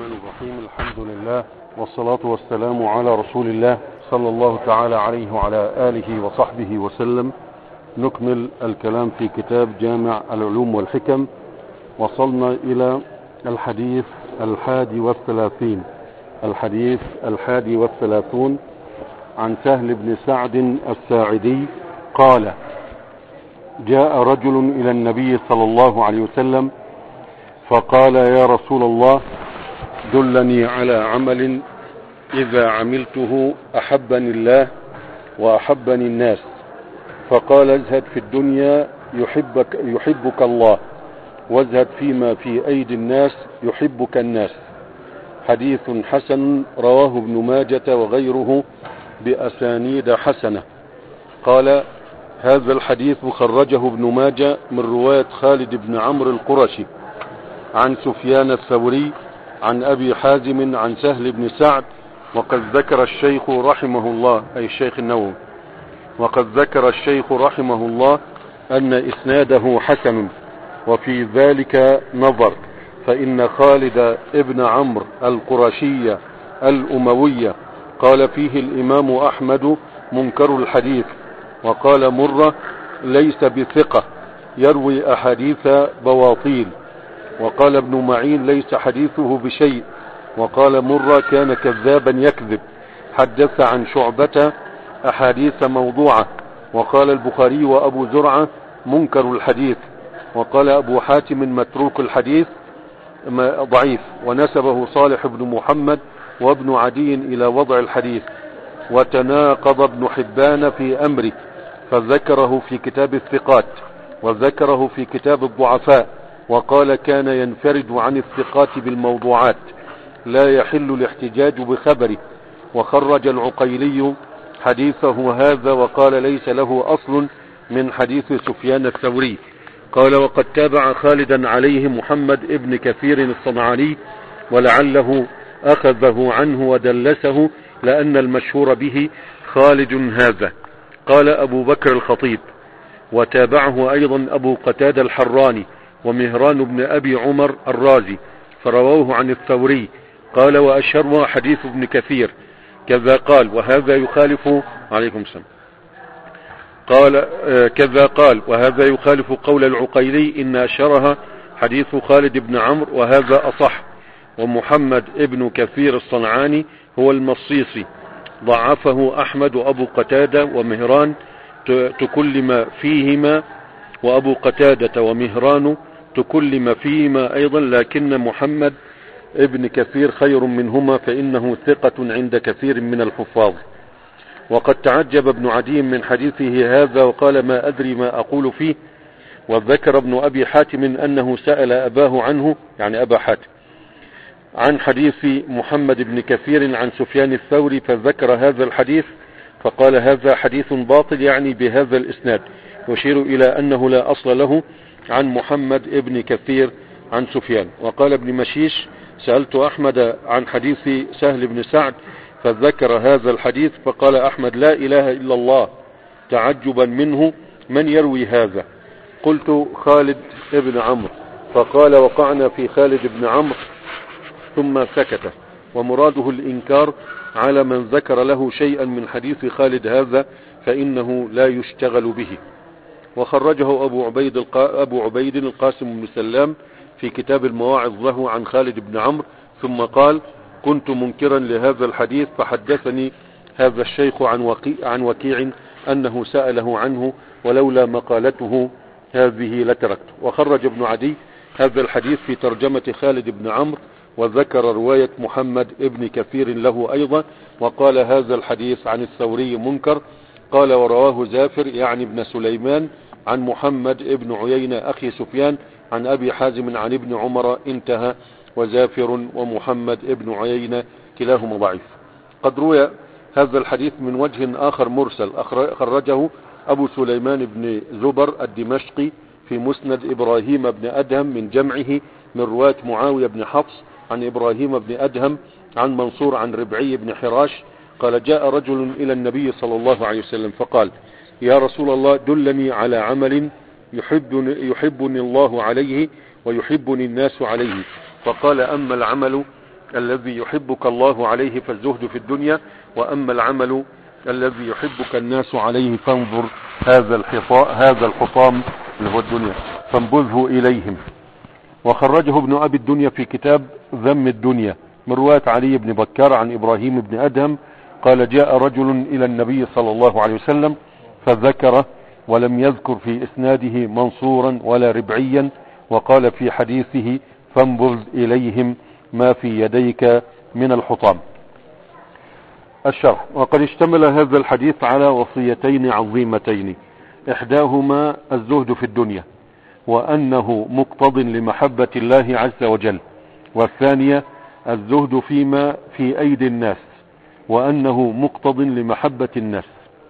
الرحمن الرحيم. الحمد لله والصلاة والسلام على رسول الله صلى الله تعالى عليه وعلى آله وصحبه وسلم. نكمل الكلام في كتاب جامع العلوم والحكم. وصلنا إلى الحديث 31. الحديث 31 عن سهل بن سعد الساعدي قال: جاء رجل إلى النبي صلى الله عليه وسلم فقال: يا رسول الله، دلني على عمل إذا عملته أحبني الله وأحبني الناس. فقال: ازهد في الدنيا يحبك الله، وازهد فيما في أيدي الناس يحبك الناس. حديث حسن رواه ابن ماجة وغيره بأسانيد حسنة. قال: هذا الحديث خرجه ابن ماجة من رواية خالد بن عمرو القرشي عن سفيان الثوري عن أبي حازم عن سهل بن سعد. وقد ذكر الشيخ رحمه الله، أي الشيخ النووي، وقد ذكر الشيخ رحمه الله أن إسناده حسن، وفي ذلك نظر، فإن خالد ابن عمرو القرشي الأموي قال فيه الإمام أحمد منكر الحديث، وقال مرة ليس بثقة يروي أحاديث بواطيل، وقال ابن معين ليس حديثه بشيء، وقال مرة كان كذابا يكذب، حدث عن شعبة أحاديث موضوعة، وقال البخاري وأبو زرعة منكر الحديث، وقال أبو حاتم متروك الحديث ضعيف، ونسبه صالح بن محمد وابن عدي إلى وضع الحديث. وتناقض ابن حبان في أمره، فذكره في كتاب الثقات وذكره في كتاب الضعفاء، وقال كان ينفرد عن الثقات بالموضوعات، لا يحل الاحتجاج بخبره. وخرج العقيلي حديثه هذا وقال ليس له أصل من حديث سفيان الثوري. قال: وقد تابع خالدا عليه محمد ابن كثير الصنعاني، ولعله أخذه عنه ودلسه، لأن المشهور به خالد هذا. قال أبو بكر الخطيب: وتابعه أيضا أبو قتادة الحراني ومهران بن أبي عمر الرازي، فرووه عن الثوري. قال: وأشهرها حديث ابن كثير كذا قال، وهذا يخالف عليكم السلام. قال كذا قال، وهذا يخالف قول العقيلي إن أشهرها حديث خالد بن عمرو، وهذا أصح. ومحمد ابن كثير الصنعاني هو المصيصي، ضعفه أحمد وأبو قتادة ومهران تكلم فيهما، وأبو قتادة ومهران تكلم فيهما أيضا، لكن محمد ابن كثير خير منهما، فإنه ثقة عند كثير من الحفاظ. وقد تعجب ابن عدي من حديثه هذا وقال: ما أدري ما أقول فيه. وذكر ابن أبي حاتم أنه سأل أباه عنه، يعني أبا حاتم، عن حديث محمد بن كثير عن سفيان الثوري، فذكر هذا الحديث فقال: هذا حديث باطل، يعني بهذا الإسناد، يشير إلى أنه لا أصل له عن محمد ابن كثير عن سفيان. وقال ابن مشيش: سألت أحمد عن حديث سهل بن سعد فذكر هذا الحديث، فقال أحمد: لا إله إلا الله، تعجبا منه، من يروي هذا؟ قلت: خالد ابن عمرو. فقال: وقعنا في خالد بن عمرو، ثم سكت. ومراده الإنكار على من ذكر له شيئا من حديث خالد هذا، فإنه لا يشتغل به. وخرجه أبو عبيد القاسم بن سلام في كتاب المواعظ له عن خالد بن عمرو، ثم قال: كنت منكرا لهذا الحديث، فحدثني هذا الشيخ عن وكيع أنه سأله عنه، ولولا مقالته هذه لتركته. وخرج ابن عدي هذا الحديث في ترجمة خالد بن عمرو، وذكر رواية محمد ابن كثير له أيضا، وقال: هذا الحديث عن الثوري منكر. قال: ورواه زافر، يعني ابن سليمان، عن محمد ابن عيينة أخي سفيان عن أبي حازم عن ابن عمر، انتهى. وزافر ومحمد ابن عيينة كلاهما ضعيف. قد روي هذا الحديث من وجه آخر مرسل، خرجه أبو سليمان بن زبر الدمشقي في مسند إبراهيم بن أدهم من جمعه من رواية معاوية بن حفص عن إبراهيم بن أدهم عن منصور عن ربعي بن حراش قال: جاء رجل إلى النبي صلى الله عليه وسلم فقال: يا رسول الله، دلني على عمل يحبني الله عليه ويحبني الناس عليه. فقال: أما العمل الذي يحبك الله عليه فالزهد في الدنيا، وأما العمل الذي يحبك الناس عليه فانظر هذا الحطام اللي هو الدنيا فانبذه إليهم. وخرجه ابن أبي الدنيا في كتاب ذم الدنيا من رواية علي بن بكار عن إبراهيم بن أدهم قال جاء رجل إلى النبي صلى الله عليه وسلم فذكره ولم يذكر في إسناده منصورا ولا ربعيا، وقال في حديثه فانبذ إليهم ما في يديك من الحطام. الشرح. وقد اشتمل هذا الحديث على وصيتين عظيمتين، إحداهما الزهد في الدنيا وأنه مقتض لمحبة الله عز وجل، والثانية الزهد فيما في أيدي الناس وأنه مقتض لمحبة الناس.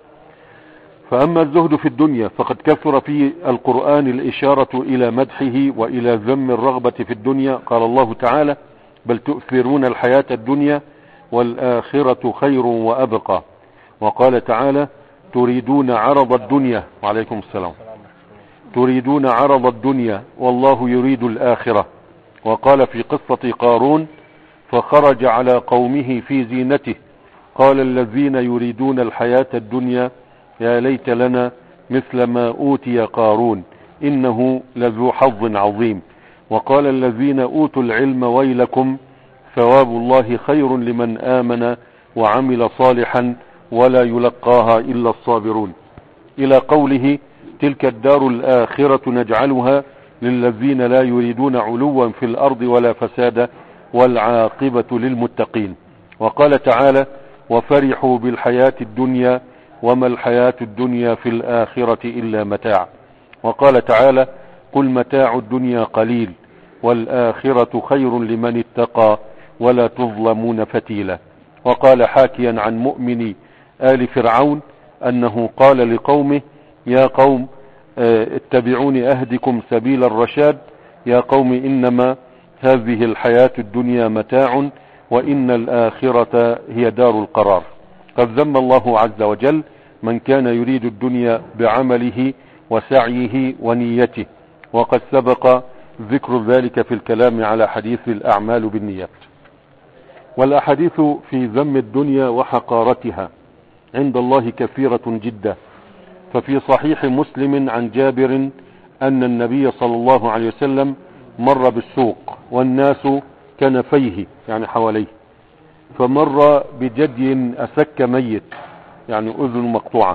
فأما الزهد في الدنيا فقد كثر في القرآن الإشارة إلى مدحه وإلى ذم الرغبة في الدنيا. قال الله تعالى بل تؤثرون الحياة الدنيا والآخرة خير وأبقى. وقال تعالى تريدون عرض الدنيا، وعليكم السلام، تريدون عرض الدنيا والله يريد الآخرة. وقال في قصة قارون فخرج على قومه في زينته قال الذين يريدون الحياة الدنيا يا ليت لنا مثل ما أوتي قارون إنه لذو حظ عظيم. وقال الذين أوتوا العلم ويلكم ثواب الله خير لمن آمن وعمل صالحا ولا يلقاها إلا الصابرون، إلى قوله تلك الدار الآخرة نجعلها للذين لا يريدون علوا في الأرض ولا فسادا والعاقبة للمتقين. وقال تعالى وفرحوا بالحياة الدنيا وما الحياة الدنيا في الآخرة إلا متاع. وقال تعالى قل متاع الدنيا قليل والآخرة خير لمن اتقى ولا تظلمون فتيلا. وقال حاكيا عن مؤمن آل فرعون أنه قال لقومه يا قوم اتبعوني أهدكم سبيل الرشاد يا قوم إنما هذه الحياة الدنيا متاع وإن الآخرة هي دار القرار. قد ذم الله عز وجل من كان يريد الدنيا بعمله وسعيه ونيته، وقد سبق ذكر ذلك في الكلام على حديث الأعمال بالنيات. والأحاديث في ذم الدنيا وحقارتها عند الله كثيرة جدا. ففي صحيح مسلم عن جابر أن النبي صلى الله عليه وسلم مر بالسوق والناس كنفيه يعني حواليه، فمر بجدي أسك ميت يعني أذن مقطوعة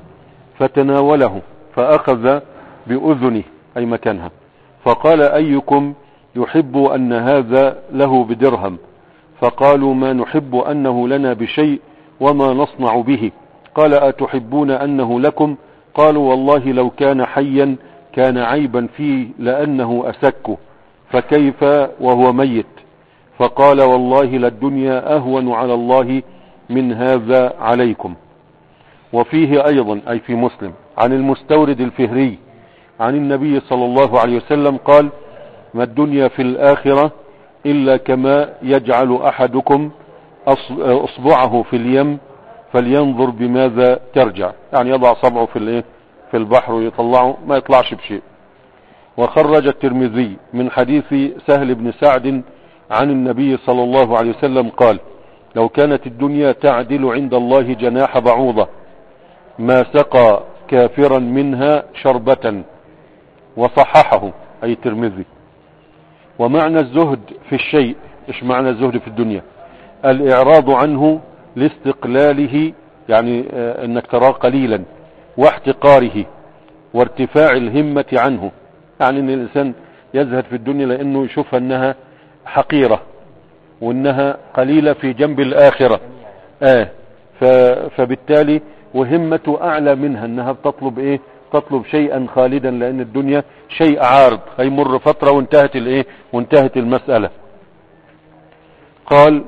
فتناوله فأخذ بأذنه أي مكانها فقال أيكم يحب أن هذا له بدرهم؟ فقالوا ما نحب أنه لنا بشيء وما نصنع به. قال أتحبون أنه لكم؟ قالوا والله لو كان حيا كان عيبا فيه لأنه أسك فكيف وهو ميت؟ فقال والله للدنيا أهون على الله من هذا عليكم. وفيه أيضا أي في مسلم عن المستورد الفهري عن النبي صلى الله عليه وسلم قال ما الدنيا في الآخرة إلا كما يجعل أحدكم أصبعه في اليم فلينظر بماذا ترجع، يعني يضع صبعه في البحر ويطلعه ما يطلعش بشيء. وخرج الترمذي من حديث سهل بن سعد عن النبي صلى الله عليه وسلم قال لو كانت الدنيا تعدل عند الله جناح بعوضة ما سقى كافرا منها شربة. وصححه أي الترمذي. ومعنى الزهد في الشيء، إيش معنى الزهد في الدنيا؟ الإعراض عنه لاستقلاله، يعني أنك تراه قليلا، واحتقاره وارتفاع الهمة عنه، يعني أن الإنسان يزهد في الدنيا لأنه يشوفها أنها حقيرة وأنها قليلة في جنب الآخرة فبالتالي وهمته أعلى منها أنها بتطلب تطلب شيئا خالدا، لأن الدنيا شيء عارض هيمر فترة وانتهت المسألة. قال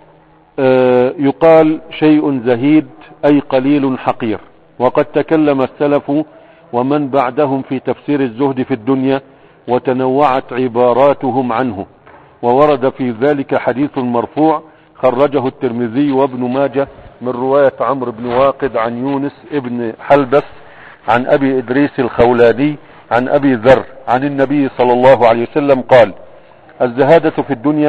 يقال شيء زهيد أي قليل حقير. وقد تكلم السلف ومن بعدهم في تفسير الزهد في الدنيا وتنوعت عباراتهم عنه، وورد في ذلك حديث مرفوع خرجه الترمذي وابن ماجه من رواية عمرو بن واقد عن يونس ابن حلبس عن أبي إدريس الخولاني عن أبي ذر عن النبي صلى الله عليه وسلم قال الزهادة في الدنيا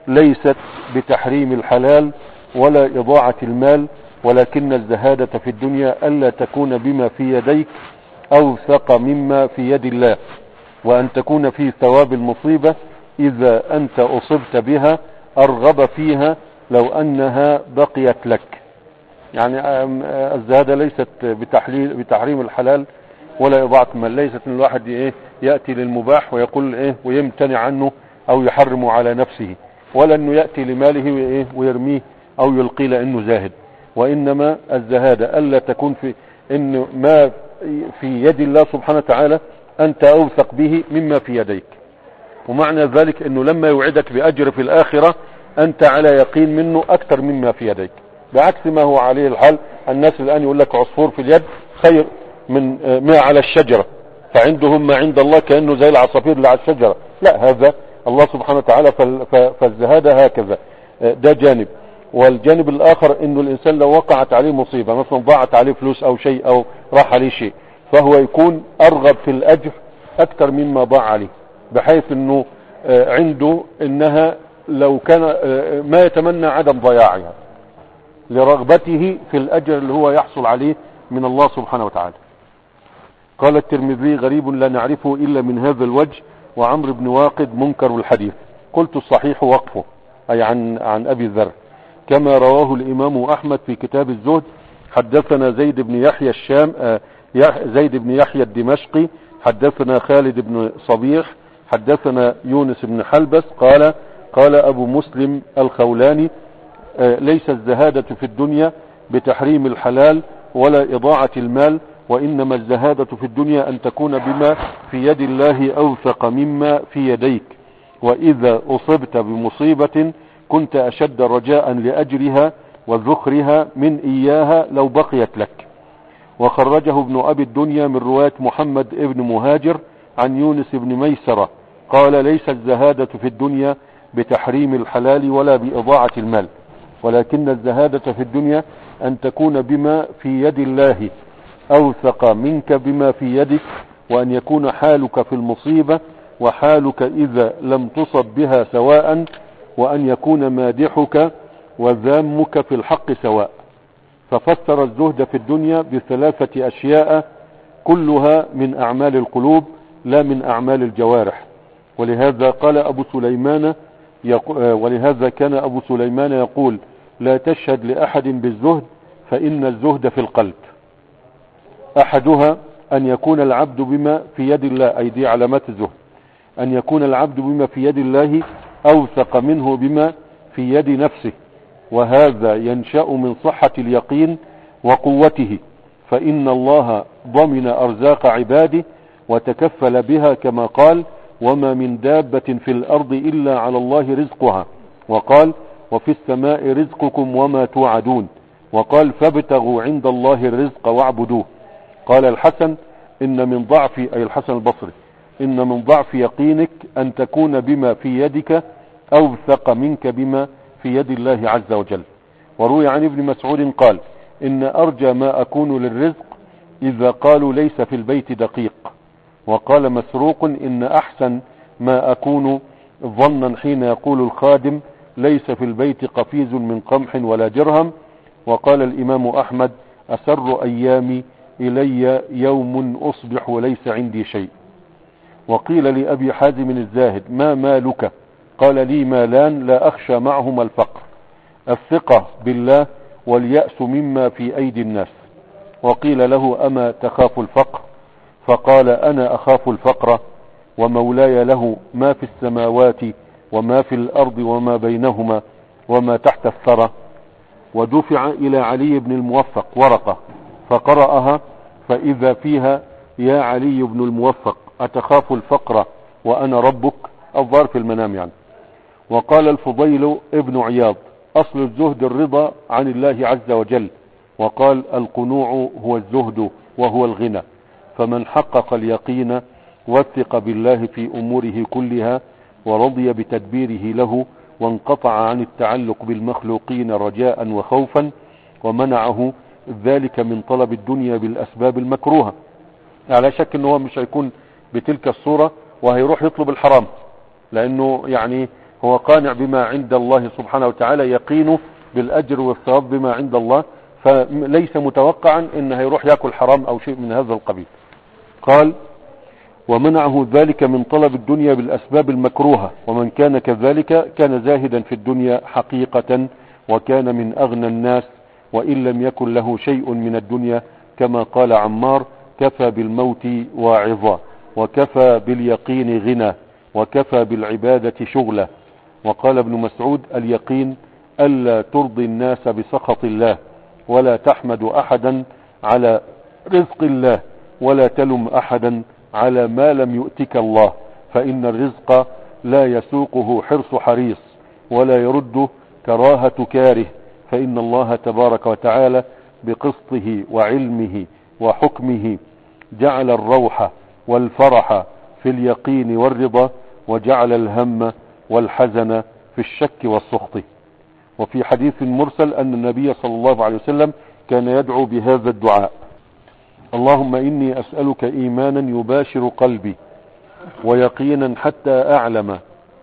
ليست بتحريم الحلال ولا إضاعة المال، ولكن الزهادة في الدنيا ألا تكون بما في يديك أوثق مما في يد الله، وأن تكون في ثواب المصيبة إذا أنت أصبت بها أرغب فيها لو أنها بقيت لك. يعني الزهادة ليست بتحريم الحلال ولا إضاعة المال، ليست ان الواحد يأتي للمباح ويقول ويمتنع عنه أو يحرم على نفسه، ولا أنه يأتي لماله ويرميه أو يلقي لأنه زاهد. وإنما الزهادة ألا تكون في إن ما في يد الله سبحانه وتعالى أنت أوثق به مما في يديك. ومعنى ذلك أنه لما يوعدك بأجر في الآخرة أنت على يقين منه أكثر مما في يديك، بعكس ما هو عليه الحال. الناس الآن يقول لك عصفور في اليد خير من ما على الشجرة، فعندهم ما عند الله كأنه زي العصافير اللي على الشجرة. لا، هذا الله سبحانه وتعالى. فالزهادة هكذا، ده جانب. والجانب الآخر أنه الإنسان لو وقعت عليه مصيبة، مثلا ضاعت عليه فلوس أو شيء أو راح عليه شيء، فهو يكون أرغب في الأجر أكثر مما ضاع عليه، بحيث أنه عنده أنها لو كان ما يتمنى عدم ضياعها لرغبته في الأجر اللي هو يحصل عليه من الله سبحانه وتعالى. قال الترمذي غريب لا نعرفه إلا من هذا الوجه، وعمرو بن واقد منكر الحديث. قلت الصحيح وقفه، أي عن أبي ذر، كما رواه الإمام أحمد في كتاب الزهد. حدثنا زيد بن يحيى الدمشقي، حدثنا خالد بن صبيح، حدثنا يونس بن حلبس قال أبو مسلم الخولاني ليس الزهادة في الدنيا بتحريم الحلال ولا إضاعة المال، وإنما الزهادة في الدنيا أن تكون بما في يد الله أوثق مما في يديك، وإذا أصبت بمصيبة كنت أشد رجاء لأجرها وذخرها من إياها لو بقيت لك. وخرجه ابن أبي الدنيا من رواية محمد ابن مهاجر عن يونس بن ميسرة قال ليس الزهادة في الدنيا بتحريم الحلال ولا بإضاعة المال، ولكن الزهادة في الدنيا أن تكون بما في يد الله أوثق منك بما في يدك، وأن يكون حالك في المصيبة وحالك إذا لم تصب بها سواء، وأن يكون مادحك وذامك في الحق سواء. ففسر الزهد في الدنيا بثلاثة أشياء كلها من أعمال القلوب لا من أعمال الجوارح. ولهذا كان أبو سليمان يقول لا تشهد لأحد بالزهد فإن الزهد في القلب. أحدها أن يكون العبد بما في يد الله، أي دي علامات الزهد، أن يكون العبد بما في يد الله أوثق منه بما في يد نفسه، وهذا ينشأ من صحة اليقين وقوته، فإن الله ضمن أرزاق عباده وتكفل بها كما قال وما من دابة في الأرض إلا على الله رزقها، وقال وفي السماء رزقكم وما توعدون، وقال فابتغوا عند الله الرزق واعبدوه. قال الحسن إن من ضعف، أي الحسن البصري، إن من ضعف يقينك أن تكون بما في يدك أوثق منك بما في يد الله عز وجل. وروي عن ابن مسعود قال إن أرجى ما أكون للرزق إذا قالوا ليس في البيت دقيق. وقال مسروق إن أحسن ما أكون ظنا حين يقول الخادم ليس في البيت قفيز من قمح ولا درهم. وقال الإمام أحمد أسر أيامي إلي يوم أصبح وليس عندي شيء. وقيل لأبي حازم الزاهد ما مالك؟ قال لي مالان لا أخشى معهما الفقر، الثقة بالله واليأس مما في أيدي الناس. وقيل له أما تخاف الفقر؟ فقال أنا أخاف الفقر ومولاي له ما في السماوات وما في الأرض وما بينهما وما تحت الثرى. ودفع إلى علي بن الموفق ورقة فقرأها فإذا فيها يا علي بن الموفق أتخاف الفقر وأنا ربك؟ الظاهر في المنام يعني. وقال الفضيل ابن عياض أصل الزهد الرضا عن الله عز وجل، وقال القنوع هو الزهد وهو الغنى، فمن حقق اليقين وثق بالله في أموره كلها ورضي بتدبيره له وانقطع عن التعلق بالمخلوقين رجاء وخوفا، ومنعه ذلك من طلب الدنيا بالأسباب المكروهة. على شك أنه مش هيكون بتلك الصورة وهيروح يطلب الحرام، لأنه يعني هو قانع بما عند الله سبحانه وتعالى، يقينه بالأجر والثواب بما عند الله، فليس متوقعا ان هيروح يأكل حرام او شيء من هذا القبيل. قال: ومنعه ذلك من طلب الدنيا بالأسباب المكروهة، ومن كان كذلك كان زاهدا في الدنيا حقيقة، وكان من أغنى الناس، وإن لم يكن له شيء من الدنيا، كما قال عمار: كفى بالموت واعظا، وكفى باليقين غنى، وكفى بالعبادة شغلا. وقال ابن مسعود: اليقين ألا ترضي الناس بسخط الله، ولا تحمد أحدا على رزق الله، ولا تلم أحدا على ما لم يؤتك الله، فإن الرزق لا يسوقه حرص حريص، ولا يرده كراهة كاره، فإن الله تبارك وتعالى بقسطه وعلمه وحكمه جعل الروح والفرح في اليقين والرضا، وجعل الهم والحزن في الشك والسخط. وفي حديث مرسل أن النبي صلى الله عليه وسلم كان يدعو بهذا الدعاء: اللهم إني أسألك إيمانا يباشر قلبي، ويقينا حتى أعلم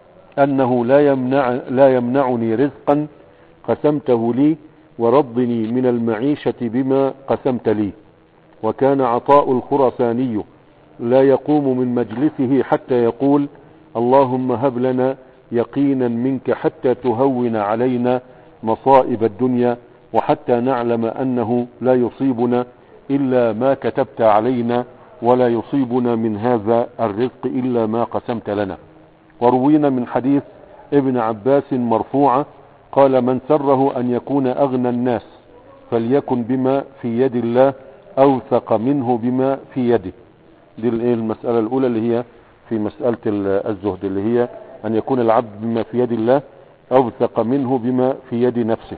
أنه لا يمنعني رزقا قسمته لي، ورضني من المعيشة بما قسمت لي. وكان عطاء الخرساني لا يقوم من مجلسه حتى يقول: اللهم هب لنا يقينا منك حتى تهون علينا مصائب الدنيا، وحتى نعلم أنه لا يصيبنا إلا ما كتبت علينا، ولا يصيبنا من هذا الرزق إلا ما قسمت لنا. وروينا من حديث ابن عباس مرفوعة قال: من سره أن يكون أغنى الناس فليكن بما في يد الله أوثق منه بما في يده. دي المسألة الأولى اللي هي في مسألة الزهد، اللي هي أن يكون العبد بما في يد الله أوثق منه بما في يد نفسه.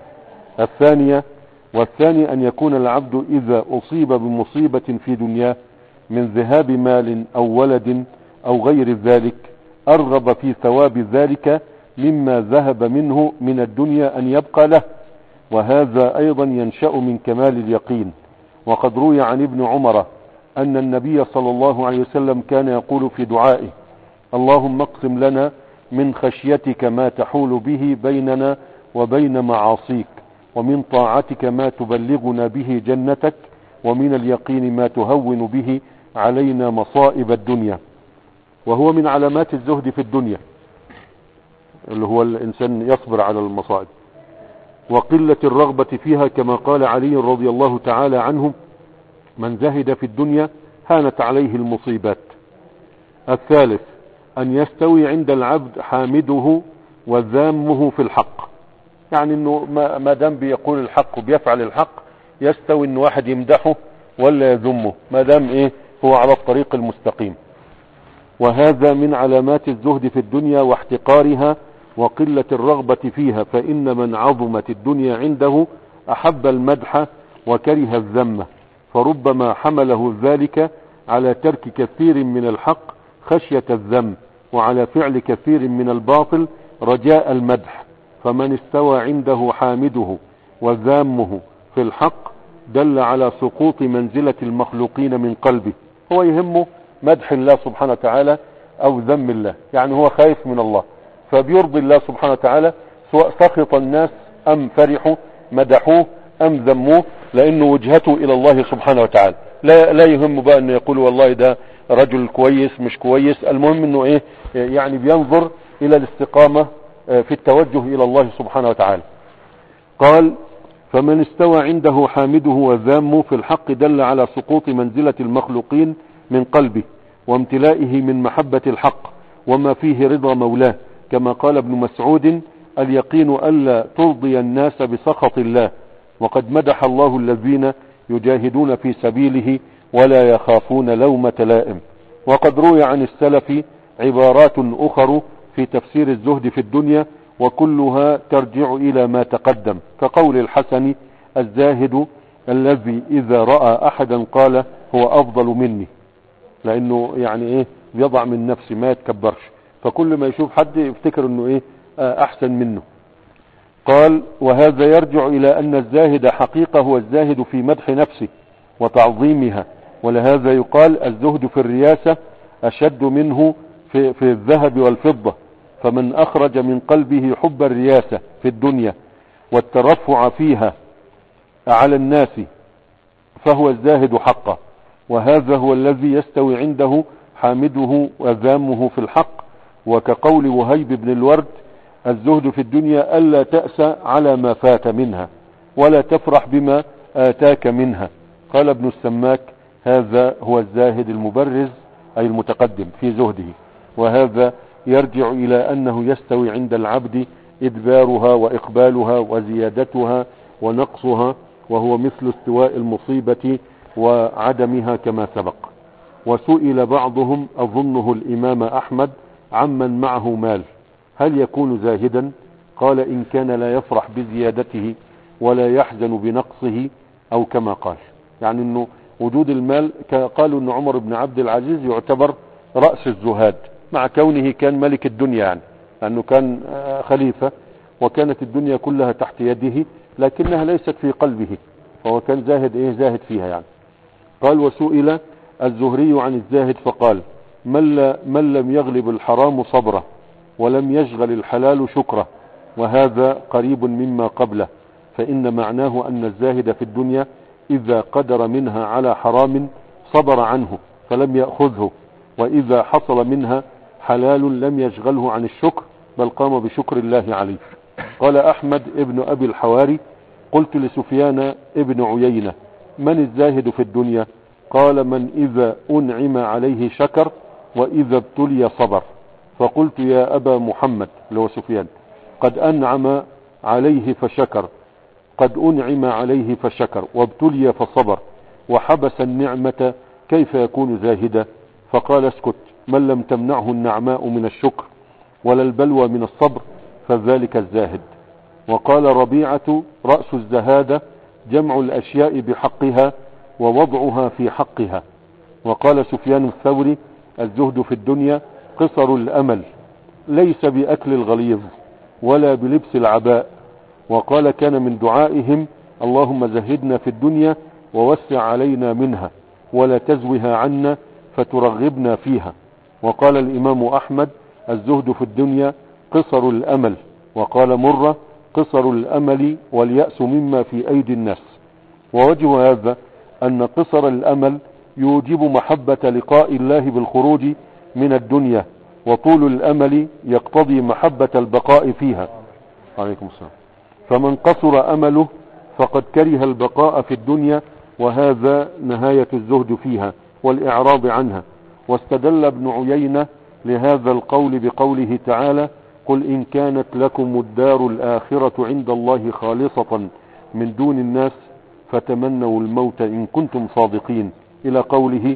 والثاني أن يكون العبد إذا أصيب بمصيبة في دنياه من ذهاب مال أو ولد أو غير ذلك أرغب في ثواب ذلك مما ذهب منه من الدنيا أن يبقى له، وهذا أيضا ينشأ من كمال اليقين. وقد روي عن ابن عمر أن النبي صلى الله عليه وسلم كان يقول في دعائه: اللهم اقسم لنا من خشيتك ما تحول به بيننا وبين معاصيك، ومن طاعتك ما تبلغنا به جنتك، ومن اليقين ما تهون به علينا مصائب الدنيا. وهو من علامات الزهد في الدنيا، اللي هو الإنسان يصبر على المصائب، وقلة الرغبة فيها، كما قال علي رضي الله تعالى عنه: من زهد في الدنيا هانت عليه المصيبات. الثالث أن يستوي عند العبد حامده وذامه في الحق، يعني انه ما دام بيقول الحق وبيفعل الحق يستوي ان واحد يمدحه ولا يذمه، ما دام هو على الطريق المستقيم. وهذا من علامات الزهد في الدنيا واحتقارها وقلة الرغبة فيها، فإن من عظمت الدنيا عنده أحب المدح وكره الذم، فربما حمله ذلك على ترك كثير من الحق خشية الذم، وعلى فعل كثير من الباطل رجاء المدح. فمن استوى عنده حامده وذامه في الحق دل على سقوط منزلة المخلوقين من قلبه، هو يهمه مدح الله سبحانه وتعالى أو ذم الله، يعني هو خايف من الله فبيرضي الله سبحانه وتعالى، سواء سخط الناس أم فرحوا مدحوه أم ذموه، لأنه وجهته إلى الله سبحانه وتعالى. لا يهم بقى أنه يقول والله ده رجل كويس مش كويس، المهم أنه يعني بينظر إلى الاستقامة في التوجه إلى الله سبحانه وتعالى. قال: فمن استوى عنده حامده وذامه في الحق دل على سقوط منزلة المخلوقين من قلبه، وامتلائه من محبة الحق وما فيه رضا مولاه، كما قال ابن مسعود: اليقين ألا ترضي الناس بسخط الله. وقد مدح الله الذين يجاهدون في سبيله ولا يخافون لومة لائم. وقد روي عن السلف عبارات أخر في تفسير الزهد في الدنيا، وكلها ترجع إلى ما تقدم، كقول الحسن: الزاهد الذي إذا رأى أحدا قال هو أفضل مني، لأنه يعني بيضع من نفسه ما يتكبرش، فكل ما يشوف حد يفتكر أنه أحسن منه. قال: وهذا يرجع إلى أن الزاهد حقيقة هو الزاهد في مدح نفسه وتعظيمها، ولهذا يقال: الزهد في الرياسة أشد منه في الذهب والفضة، فمن أخرج من قلبه حب الرياسة في الدنيا والترفع فيها على الناس فهو الزاهد حقا، وهذا هو الذي يستوي عنده حامده وذامه في الحق. وكقول وهيب بن الورد: الزهد في الدنيا ألا تأسى على ما فات منها ولا تفرح بما آتاك منها. قال ابن السماك: هذا هو الزاهد المبرز أي المتقدم في زهده، وهذا يرجع إلى أنه يستوي عند العبد إدبارها وإقبالها وزيادتها ونقصها، وهو مثل استواء المصيبة وعدمها كما سبق. وسئل بعضهم أظنه الإمام أحمد عمن معه مال: هل يكون زاهدا؟ قال: إن كان لا يفرح بزيادته ولا يحزن بنقصه، أو كما قال، يعني أنه وجود المال، قالوا أن عمر بن عبد العزيز يعتبر رأس الزهاد مع كونه كان ملك الدنيا، يعني لأنه كان خليفة وكانت الدنيا كلها تحت يده، لكنها ليست في قلبه، فهو كان زاهد زاهد فيها يعني. قال: وسئل الزهري عن الزاهد فقال: من لم يغلب الحرام صبره ولم يشغل الحلال شكره، وهذا قريب مما قبله، فإن معناه أن الزاهد في الدنيا إذا قدر منها على حرام صبر عنه فلم يأخذه، وإذا حصل منها حلال لم يشغله عن الشكر بل قام بشكر الله عليه. قال أحمد ابن أبي الحواري: قلت لسفيان ابن عيينة: من الزاهد في الدنيا؟ قال: من إذا أنعم عليه شكر وإذا ابتلي صبر. فقلت: يا أبا محمد، لو سفيان، قد أنعم عليه فشكر، قد أنعم عليه فشكر وابتلي فصبر وحبس النعمة، كيف يكون زاهدا؟ فقال: اسكت، من لم تمنعه النعماء من الشكر ولا البلوى من الصبر فذلك الزاهد. وقال ربيعة: رأس الزهادة جمع الأشياء بحقها ووضعها في حقها. وقال سفيان الثوري: الزهد في الدنيا قصر الأمل، ليس بأكل الغليظ ولا بلبس العباء. وقال: كان من دعائهم: اللهم زهدنا في الدنيا ووسع علينا منها ولا تزوها عنا فترغبنا فيها. وقال الإمام أحمد: الزهد في الدنيا قصر الأمل. وقال مرة: قصر الأمل واليأس مما في أيدي الناس. ووجه هذا أن قصر الأمل يوجب محبة لقاء الله بالخروج من الدنيا، وطول الأمل يقتضي محبة البقاء فيها. عليكم السلام. فمن قصر أمله فقد كره البقاء في الدنيا، وهذا نهاية الزهد فيها والإعراض عنها. واستدل ابن عيينة لهذا القول بقوله تعالى: قل إن كانت لكم الدار الآخرة عند الله خالصة من دون الناس فتمنوا الموت إن كنتم صادقين، إلى قوله: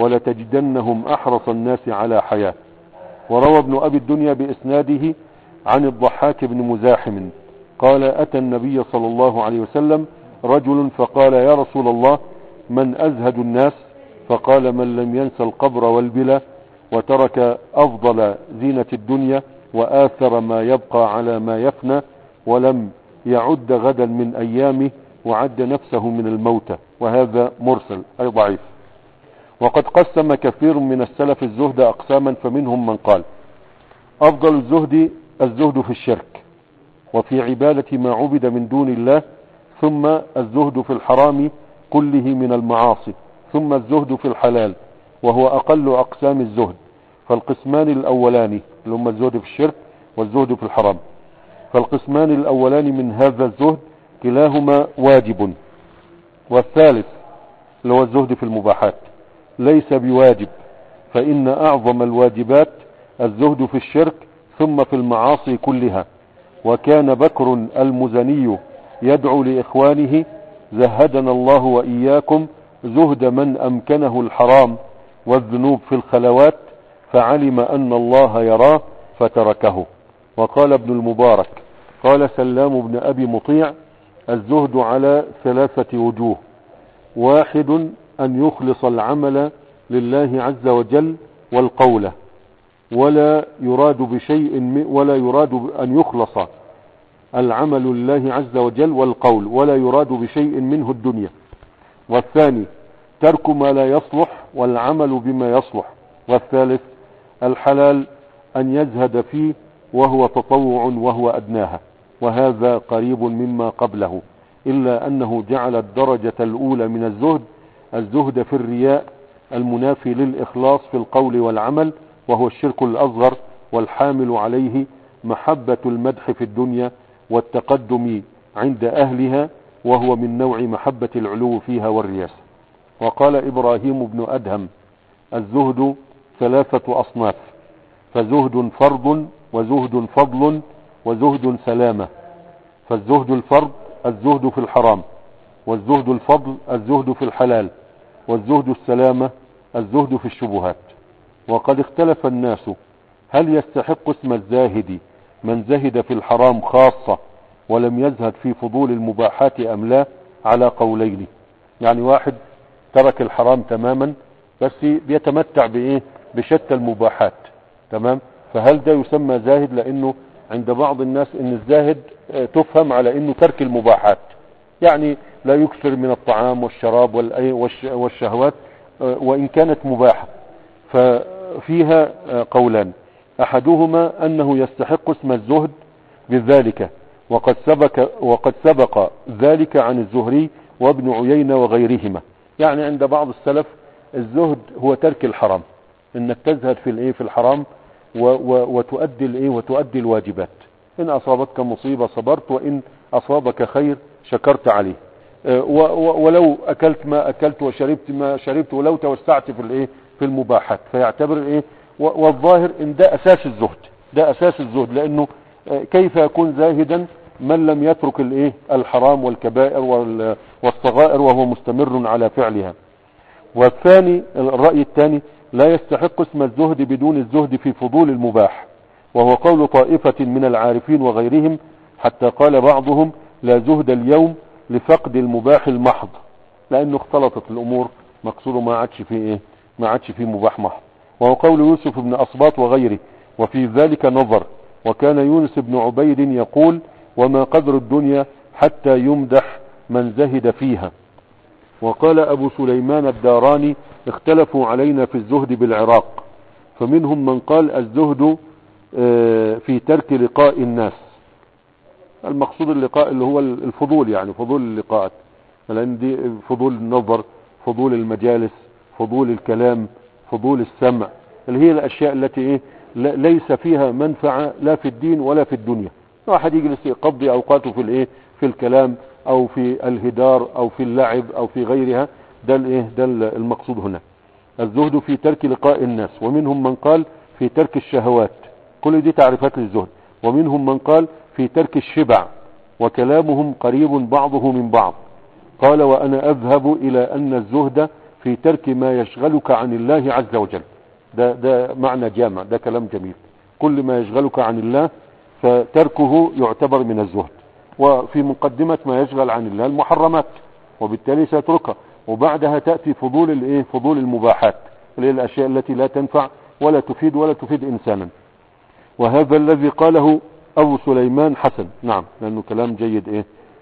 ولتجدنهم أحرص الناس على حياة. وروى ابن أبي الدنيا بإسناده عن الضحاك بن مزاحم قال: أتى النبي صلى الله عليه وسلم رجل فقال: يا رسول الله، من أزهد الناس؟ فقال: من لم ينس القبر والبلا وترك أفضل زينة الدنيا وآثر ما يبقى على ما يفنى ولم يعد غدا من أيامه وعد نفسه من الموتى. وهذا مرسل أي ضعيف. وقد قسم كثير من السلف الزهد أقساما، فمنهم من قال: أفضل الزهد في الشرك وفي عبادة ما عبد من دون الله، ثم الزهد في الحرام كله من المعاصي، ثم الزهد في الحلال وهو أقل أقسام الزهد. فالقسمان الأولان اللي هم الزهد في الشرك والزهد في الحرام، فالقسمان الأولان من هذا الزهد كلاهما واجب، والثالث اللي هو الزهد في المباحات ليس بواجب، فإن أعظم الواجبات الزهد في الشرك ثم في المعاصي كلها. وكان بكر المزني يدعو لإخوانه: زهدنا الله وإياكم زهد من أمكنه الحرام والذنوب في الخلوات فعلم أن الله يراه فتركه. وقال ابن المبارك: قال سلام بن أبي مطيع: الزهد على 3 وجوه: واحد أن يخلص العمل لله عز وجل والقول، ولا يراد أن يخلص العمل لله عز وجل والقول ولا يراد بشيء منه الدنيا. والثاني ترك ما لا يصلح والعمل بما يصلح. والثالث الحلال أن يزهد فيه وهو تطوع وهو أدناها، وهذا قريب مما قبله، إلا أنه جعل الدرجة الأولى من الزهد في الرياء المنافي للإخلاص في القول والعمل، وهو الشرك الأصغر، والحامل عليه محبة المدح في الدنيا والتقدم عند أهلها، وهو من نوع محبة العلو فيها والرياسة. وقال إبراهيم بن أدهم: الزهد 3 أصناف، فزهد فرض، وزهد فضل، وزهد سلامة. فالزهد الفرض الزهد في الحرام، والزهد الفضل الزهد في الحلال، والزهد السلامة الزهد في الشبهات. وقد اختلف الناس هل يستحق اسم الزاهد من زهد في الحرام خاصة ولم يزهد في فضول المباحات أم لا، على قولين. يعني واحد ترك الحرام تماما بس بيتمتع بشتى المباحات، تمام، فهل ده يسمى زاهد؟ لأنه عند بعض الناس ان الزاهد تفهم على انه ترك المباحات، يعني لا يكثر من الطعام والشراب والشهوات وان كانت مباحة. ففيها قولان: احدهما انه يستحق اسم الزهد بذلك، وقد سبق ذلك عن الزهري وابن عيينة وغيرهما. يعني عند بعض السلف الزهد هو ترك الحرام، انك تزهد في الحرام وتؤدي الواجبات. ان اصابتك مصيبة صبرت، وان اصابك خير شكرت عليه، ولو اكلت ما اكلت وشربت ما شربت، ولو توسعت في المباحات. فيعتبر والظاهر ان ده اساس الزهد، لانه كيف يكون زاهدا من لم يترك الحرام والكبائر والصغائر وهو مستمر على فعلها. والثاني، الرأي الثاني: لا يستحق اسم الزهد بدون الزهد في فضول المباح، وهو قول طائفة من العارفين وغيرهم، حتى قال بعضهم: لا زهد اليوم لفقد المباح المحض، لأنه اختلطت الأمور، مقصوده ما عادش فيه مباح محض. وهو قول يوسف بن أصباط وغيره، وفي ذلك نظر. وكان يونس بن عبيد يقول: وما قدر الدنيا حتى يمدح من زهد فيها. وقال أبو سليمان الداراني: اختلفوا علينا في الزهد بالعراق، فمنهم من قال الزهد في ترك لقاء الناس. المقصود اللقاء اللي هو الفضول، يعني فضول اللقاءات، لأن دي فضول النظر، فضول المجالس، فضول الكلام، فضول السمع، اللي هي الأشياء التي ليس فيها منفعة لا في الدين ولا في الدنيا. واحد يجلس يقضي أوقاته في الكلام أو في الهدار أو في اللعب أو في غيرها. ده المقصود هنا، الزهد في ترك لقاء الناس. ومنهم من قال في ترك الشهوات، كل دي تعريفات للزهد. ومنهم من قال في ترك الشبع، وكلامهم قريب بعضه من بعض. قال: وأنا أذهب إلى أن الزهد في ترك ما يشغلك عن الله عز وجل. ده معنى جامع، ده كلام جميل. كل ما يشغلك عن الله فتركه يعتبر من الزهد. وفي مقدمة ما يشغل عن الله المحرمات، وبالتالي سيتركها، وبعدها تأتي فضول المباحات، اللي هي الأشياء التي لا تنفع ولا تفيد إنسانا. وهذا الذي قاله أبو سليمان حسن، نعم، لأنه كلام جيد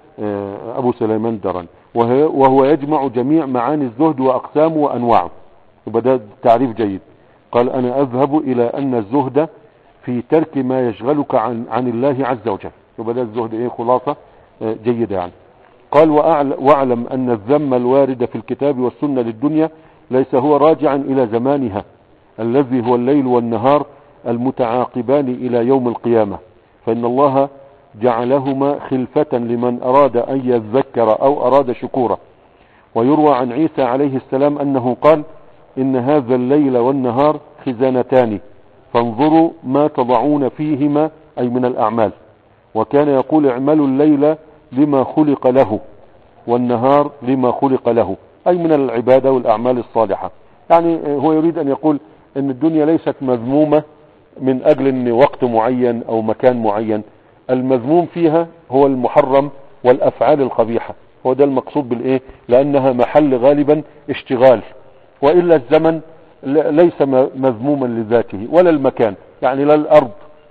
أبو سليمان درن، وهو يجمع جميع معاني الزهد وأقسامه وأنواعه. يبقى ده تعريف جيد. قال: أنا أذهب إلى أن الزهد في ترك ما يشغلك عن الله عز وجل. يبقى ده الزهد خلاصة جيدة يعني. قال: واعلم أن الذم الوارد في الكتاب والسنة للدنيا ليس هو راجعا إلى زمانها الذي هو الليل والنهار المتعاقبان إلى يوم القيامة، فإن الله جعلهما خلفة لمن أراد أن يذكر أو أراد شكورا. ويروى عن عيسى عليه السلام أنه قال: إن هذا الليل والنهار خزانتان، فانظروا ما تضعون فيهما، أي من الأعمال. وكان يقول: اعملوا الليل لما خلق له، والنهار لما خلق له، أي من العبادة والأعمال الصالحة. يعني هو يريد أن يقول أن الدنيا ليست مذمومة من أجل أن وقت معين أو مكان معين. المذموم فيها هو المحرم والأفعال القبيحة، هو ده المقصود لأنها محل غالبا اشتغال. وإلا الزمن ليس مذموما لذاته ولا المكان، يعني لا الأرض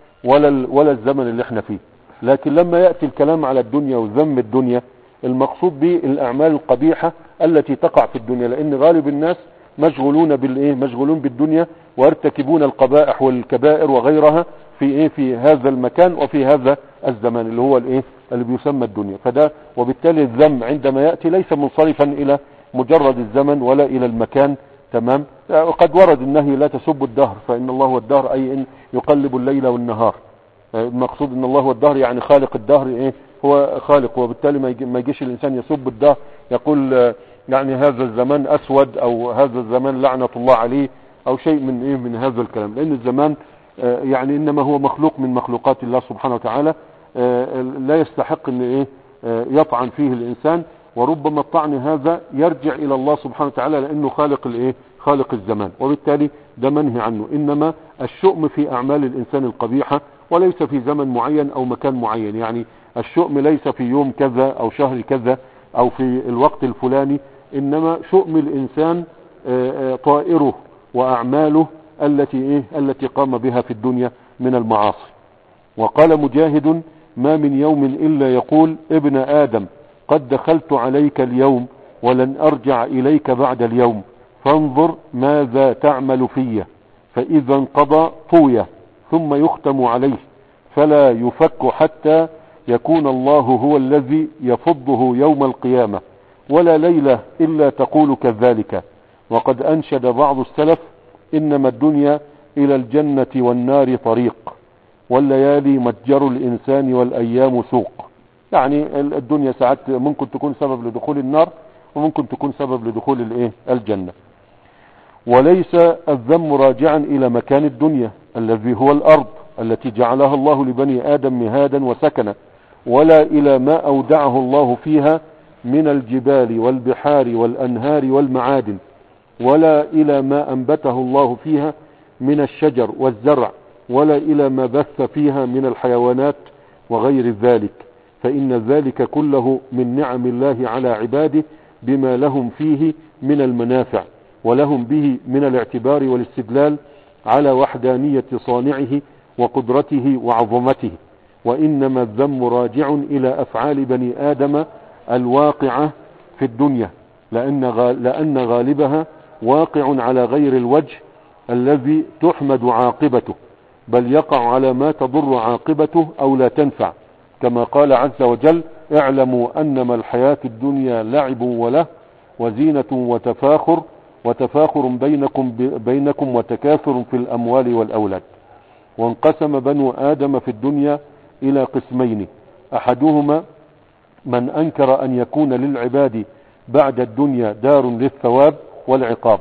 ولا الزمن اللي احنا فيه. لكن لما يأتي الكلام على الدنيا وذم الدنيا، المقصود به الأعمال القبيحة التي تقع في الدنيا، لأن غالب الناس مشغولون بالايه، مشغولون بالدنيا، ويرتكبون القبائح والكبائر وغيرها في ايه، في هذا المكان وفي هذا الزمان اللي هو الايه، اللي بيسمى الدنيا. فده وبالتالي الذم عندما يأتي ليس منصرفا الى مجرد الزمن ولا الى المكان. تمام. وقد ورد النهي لا تسبوا الدهر فإن الله هو الدهر، أي إن يقلب الليل والنهار. المقصود ان الله هو الدهر يعني خالق الدهر، ايه هو خالق، وبالتالي ما يجيش الانسان يسب الدهر يقول يعني هذا الزمان اسود او هذا الزمان لعنة الله عليه او شيء من ايه من هذا الكلام، لان الزمان يعني انما هو مخلوق من مخلوقات الله سبحانه وتعالى، لا يستحق ان ايه يطعن فيه الانسان، وربما الطعن هذا يرجع الى الله سبحانه وتعالى لانه خالق الايه، خالق الزمان، وبالتالي ده منهي عنه. انما الشؤم في اعمال الانسان القبيحة وليس في زمن معين او مكان معين، يعني الشؤم ليس في يوم كذا او شهر كذا او في الوقت الفلاني، انما شؤم الانسان طائره واعماله التي قام بها في الدنيا من المعاصي. وقال مجاهد: ما من يوم الا يقول ابن ادم قد دخلت عليك اليوم ولن ارجع اليك بعد اليوم، فانظر ماذا تعمل في، فاذا انقضى طوي ثم يختم عليه فلا يفك حتى يكون الله هو الذي يفضه يوم القيامة، ولا ليلة إلا تقول كذلك. وقد أنشد بعض السلف: إنما الدنيا إلى الجنة والنار طريق، والليالي متجر الإنسان والأيام سوق. يعني الدنيا ساعات ممكن تكون سبب لدخول النار وممكن تكون سبب لدخول الجنة. وليس الذم راجعا إلى مكان الدنيا الذي هو الأرض التي جعلها الله لبني آدم مهادا وسكنا، ولا إلى ما أودعه الله فيها من الجبال والبحار والأنهار والمعادن، ولا إلى ما أنبته الله فيها من الشجر والزرع، ولا إلى ما بث فيها من الحيوانات وغير ذلك، فإن ذلك كله من نعم الله على عباده بما لهم فيه من المنافع، ولهم به من الاعتبار والاستدلال على وحدانية صانعه وقدرته وعظمته. وإنما الذم راجع إلى أفعال بني آدم الواقعة في الدنيا، لأن غالبها واقع على غير الوجه الذي تحمد عاقبته، بل يقع على ما تضر عاقبته أو لا تنفع، كما قال عز وجل: اعلموا أنما الحياة الدنيا لعب وله وزينة وتفاخر بينكم وتكاثر في الأموال والأولاد. وانقسم بنو آدم في الدنيا إلى قسمين: أحدهما من أنكر أن يكون للعباد بعد الدنيا دار للثواب والعقاب،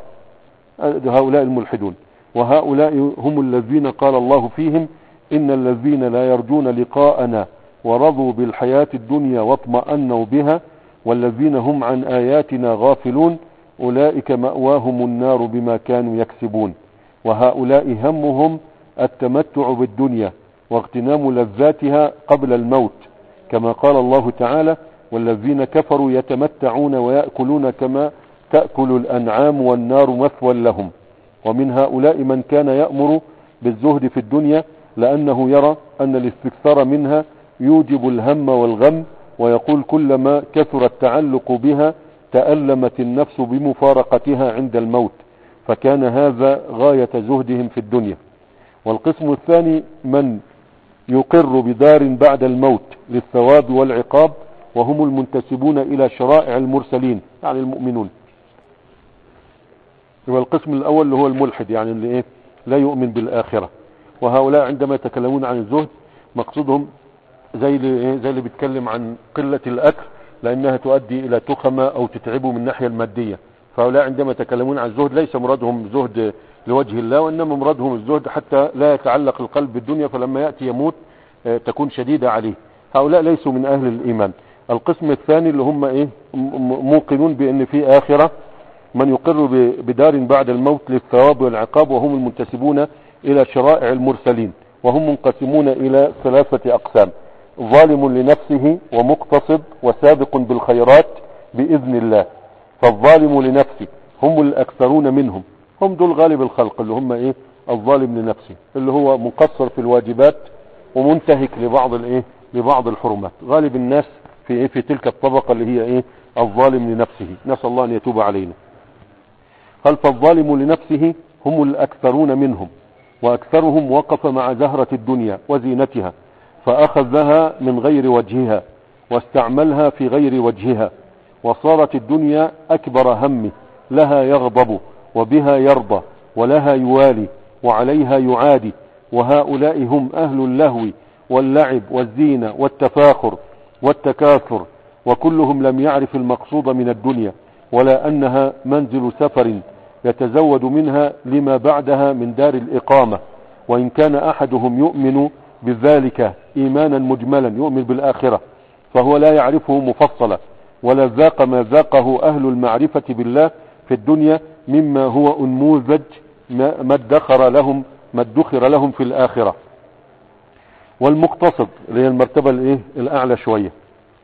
هؤلاء الملحدون، وهؤلاء هم الذين قال الله فيهم: إن الذين لا يرجون لقاءنا ورضوا بالحياة الدنيا واطمأنوا بها والذين هم عن آياتنا غافلون أولئك مأواهم النار بما كانوا يكسبون. وهؤلاء همهم التمتع بالدنيا واغتنام لذاتها قبل الموت، كما قال الله تعالى: والذين كفروا يتمتعون ويأكلون كما تأكل الأنعام والنار مثوى لهم. ومن هؤلاء من كان يأمر بالزهد في الدنيا لأنه يرى أن الاستكثار منها يوجب الهم والغم، ويقول: كلما كثر التعلق بها تألمت النفس بمفارقتها عند الموت، فكان هذا غاية زهدهم في الدنيا. والقسم الثاني من يقر بدار بعد الموت للثواب والعقاب، وهم المنتسبون إلى شرائع المرسلين، يعني المؤمنون. والقسم الأول اللي هو الملحد، يعني اللي لا يؤمن بالآخرة. وهؤلاء عندما يتكلمون عن الزهد مقصودهم زي اللي بيتكلم عن قلة الأكل لأنها تؤدي إلى تخمة أو تتعبه من الناحية المادية. فهؤلاء عندما يتكلمون عن الزهد ليس مرادهم زهد لوجه الله، وإنما مرادهم الزهد حتى لا يتعلق القلب بالدنيا، فلما يأتي يموت تكون شديدة عليه. هؤلاء ليسوا من أهل الإيمان. القسم الثاني اللي هم موقنون بأن في آخرة، من يقر بدار بعد الموت للثواب والعقاب، وهم المنتسبون إلى شرائع المرسلين، وهم منقسمون إلى 3 أقسام: ظالم لنفسه ومقتصد وسابق بالخيرات بإذن الله. فالظالم لنفسه هم الأكثرون منهم، هم دول غالب الخلق، اللي هم الظالم لنفسه اللي هو مقصر في الواجبات ومنتهك لبعض الحرمات. غالب الناس في تلك الطبقة اللي هي الظالم لنفسه، نسأل الله أن يتوب علينا. قال فالظالم لنفسه هم الأكثرون منهم، وأكثرهم وقف مع زهرة الدنيا وزينتها فأخذها من غير وجهها واستعملها في غير وجهها، وصارت الدنيا أكبر همه، لها يغضب وبها يرضى ولها يوالي وعليها يعادي، وهؤلاء هم أهل اللهو واللعب والزينة والتفاخر والتكاثر، وكلهم لم يعرف المقصود من الدنيا، ولا أنها منزل سفر يتزود منها لما بعدها من دار الإقامة. وإن كان أحدهم يؤمن بذلك إيمانا مجملا، يؤمن بالآخرة، فهو لا يعرفه مفصلا، ولا ذاق ما ذاقه أهل المعرفة بالله في الدنيا مما هو أنموذج ما ادخر لهم في الآخرة. والمقتصد اللي هي المرتبة الأعلى شوية،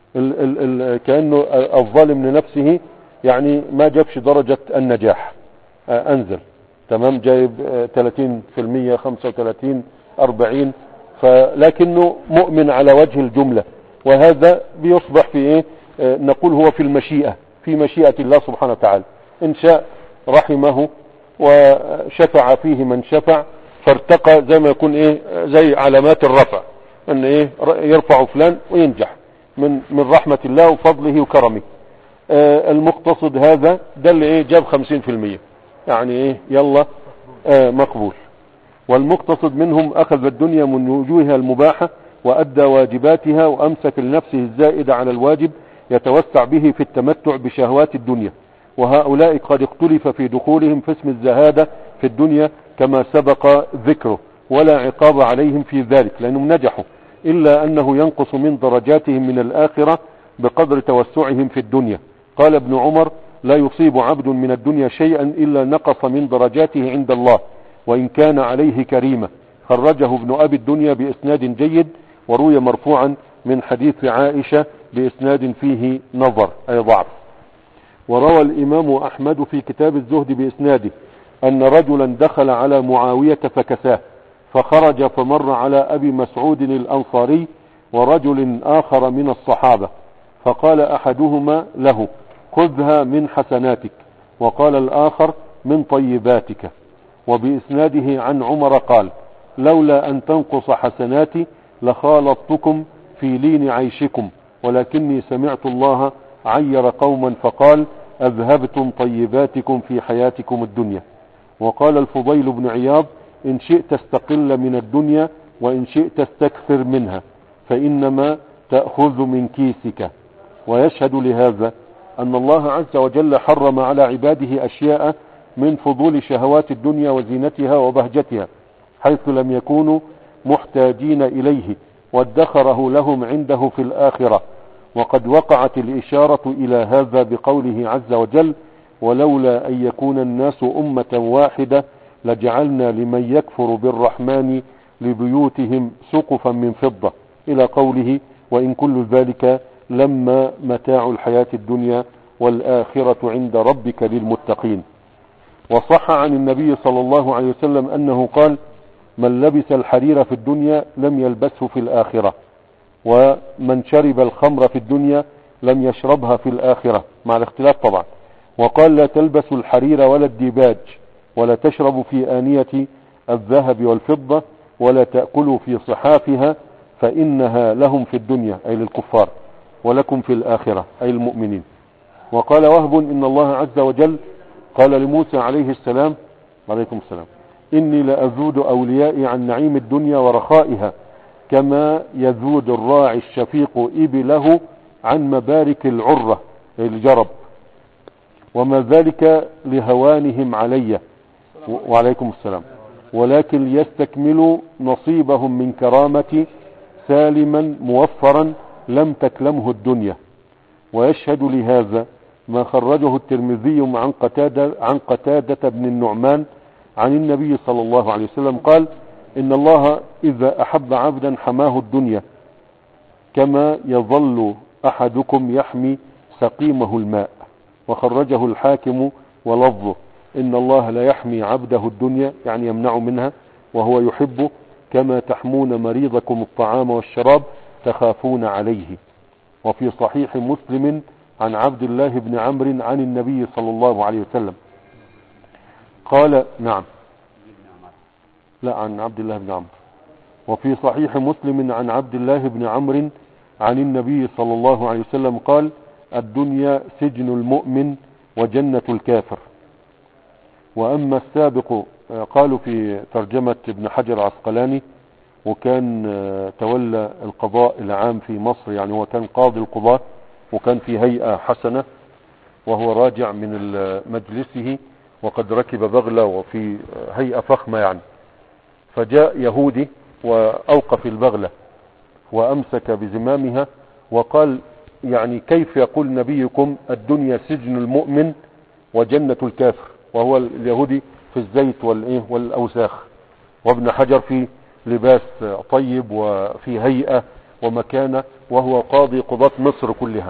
كأنه الظالم لنفسه يعني ما جابش درجة النجاح، أنزل تمام، جايب 30%، 35، 40، فلكنه مؤمن على وجه الجملة. وهذا بيصبح في نقول هو في المشيئة، في مشيئة الله سبحانه وتعالى، إن شاء رحمه وشفع فيه من شفع، فارتقى زي ما يكون زي علامات الرفع، ان يرفع فلان وينجح من رحمة الله وفضله وكرمه. المقتصد هذا ده اللي جاب 50%، يعني يلا مقبول. والمقتصد منهم أخذ الدنيا من وجوهها المباحة وأدى واجباتها، وأمسك لنفسه الزائد على الواجب يتوسع به في التمتع بشهوات الدنيا. وهؤلاء قد اختلف في دخولهم في اسم الزهادة في الدنيا كما سبق ذكره، ولا عقاب عليهم في ذلك لأنهم نجحوا، إلا أنه ينقص من درجاتهم من الآخرة بقدر توسعهم في الدنيا. قال ابن عمر: لا يصيب عبد من الدنيا شيئا إلا نقص من درجاته عند الله وإن كان عليه كريمة. خرجه ابن أبي الدنيا بإسناد جيد، وروي مرفوعا من حديث عائشة بإسناد فيه نظر أي ضعف. وروى الإمام أحمد في كتاب الزهد بإسناده أن رجلا دخل على معاوية فكساه، فخرج فمر على أبي مسعود الأنصاري ورجل آخر من الصحابة، فقال أحدهما له: خذها من حسناتك، وقال الآخر: من طيباتك. وبإسناده عن عمر قال: لولا أن تنقص حسناتي لخالطتكم في لين عيشكم، ولكني سمعت الله عير قوما فقال: أذهبتم طيباتكم في حياتكم الدنيا. وقال الفضيل بن عياض: إن شئت استقل من الدنيا وإن شئت استكثر منها، فإنما تأخذ من كيسك. ويشهد لهذا أن الله عز وجل حرم على عباده أشياء من فضول شهوات الدنيا وزينتها وبهجتها، حيث لم يكونوا محتاجين إليه، وادخره لهم عنده في الآخرة. وقد وقعت الإشارة إلى هذا بقوله عز وجل: ولولا أن يكون الناس أمة واحدة لجعلنا لمن يكفر بالرحمن لبيوتهم سقفا من فضة، إلى قوله: وإن كل ذلك لما متاع الحياة الدنيا والآخرة عند ربك للمتقين. وصح عن النبي صلى الله عليه وسلم أنه قال: من لبس الحرير في الدنيا لم يلبسه في الآخرة، ومن شرب الخمر في الدنيا لم يشربها في الآخرة، مع الاختلاف طبعا. وقال: لا تلبسوا الحرير ولا الديباج، ولا تشربوا في آنية الذهب والفضة، ولا تأكلوا في صحافها، فإنها لهم في الدنيا أي للكفار، ولكم في الآخرة أي المؤمنين. وقال وهب: إن الله عز وجل قال لموسى عليه السلام: عليكم السلام: إني لأذود أوليائي عن نعيم الدنيا ورخائها، كما يذود الراعي الشفيق إبله عن مبارك العرة الجرب، وما ذلك لهوانهم علي. وعليكم السلام. ولكن ليستكملوا نصيبهم من كرامة سالما موفرا لم تكلمه الدنيا. ويشهد لهذا ما خرجه الترمذي عن قتادة بن النعمان عن النبي صلى الله عليه وسلم قال: إن الله إذا أحب عبدا حماه الدنيا، كما يظل أحدكم يحمي سقيمه الماء. وخرجه الحاكم ولفظه: إن الله لا يحمي عبده الدنيا، يعني يمنع منها، وهو يحبه، كما تحمون مريضكم الطعام والشراب تخافون عليه. وفي صحيح مسلم عن عبد الله بن عمرو عن النبي صلى الله عليه وسلم قال نعم. لا، عن عبد الله بن عمرو. وفي صحيح مسلم عن عبد الله بن عمرو عن النبي صلى الله عليه وسلم قال: الدنيا سجن المؤمن وجنة الكافر. وأما السابق، قالوا في ترجمة ابن حجر العسقلاني، وكان تولى القضاء العام في مصر، يعني هو كان قاضي القضاة، وكان في هيئة حسنة، وهو راجع من مجلسه وقد ركب بغلة وفي هيئة فخمة يعني. فجاء يهودي وأوقف البغلة وأمسك بزمامها وقال: يعني كيف يقول نبيكم الدنيا سجن المؤمن وجنة الكافر؟ وهو اليهودي في الزيت والأوساخ، وابن حجر في لباس طيب وفي هيئة ومكانة، وهو قاضي قضاة مصر كلها.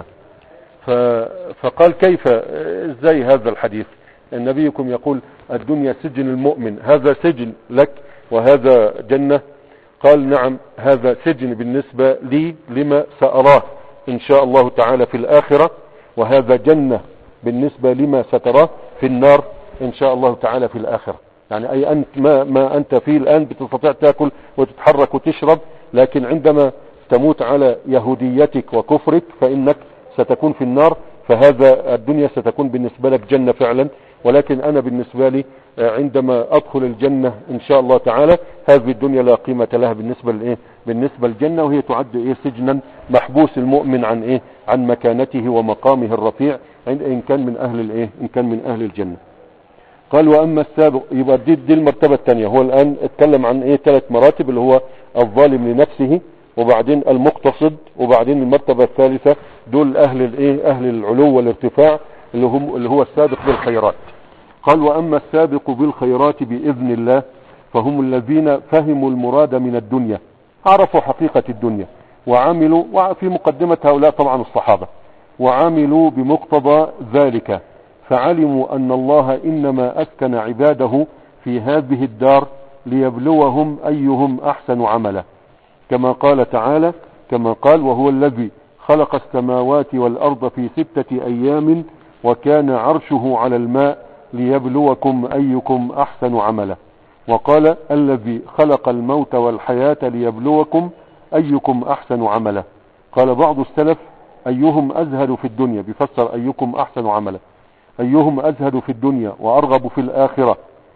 فقال: كيف، ازاي هذا الحديث؟ نبيكم يقول الدنيا سجن المؤمن، هذا سجن لك وهذا جنة. قال: نعم، هذا سجن بالنسبة لي لما سأراه إن شاء الله تعالى في الآخرة، وهذا جنة بالنسبة لما ستراه في النار إن شاء الله تعالى في الآخرة. يعني أي أنت ما أنت فيه الآن بتستطيع تأكل وتتحرك وتشرب، لكن عندما تموت على يهوديتك وكفرك فإنك ستكون في النار. فهذا الدنيا ستكون بالنسبة لك جنة فعلا، ولكن أنا بالنسبة لي عندما أدخل الجنة إن شاء الله تعالى هذه الدنيا لا قيمة لها بالنسبة للجنة، وهي تعد سجنا محبوس المؤمن عن مكانته ومقامه الرفيع إن كان من أهل الجنة. قال: وأما السابق، يبقى دي المرتبة الثانية. هو الآن اتكلم عن 3 مراتب، اللي هو الظالم لنفسه، وبعدين المقتصد، وبعدين المرتبة الثالثة دول أهل العلو والارتفاع، اللي هو السابق بالخيرات. قال: وأما السابق بالخيرات بإذن الله فهم الذين فهموا المراد من الدنيا، عرفوا حقيقة الدنيا، وعملوا، وفي مقدمة هؤلاء طبعا الصحابة، وعملوا بمقتضى ذلك، فعلموا أن الله إنما أسكن عباده في هذه الدار ليبلوهم أيهم أحسن عملا، كما قال تعالى، كما قال: وهو الذي خلق السماوات والأرض في 6 أيام وكان عرشه على الماء ليبلوكم أيكم أحسن عملا. وقال: الذي خلق الموت والحياة ليبلوكم أيكم أحسن عملا. قال بعض السلف: أيهم أزهد في الدنيا، بفسر أيكم أحسن عملا، أيهم أزهد في الدنيا وأرغب في الآخرة،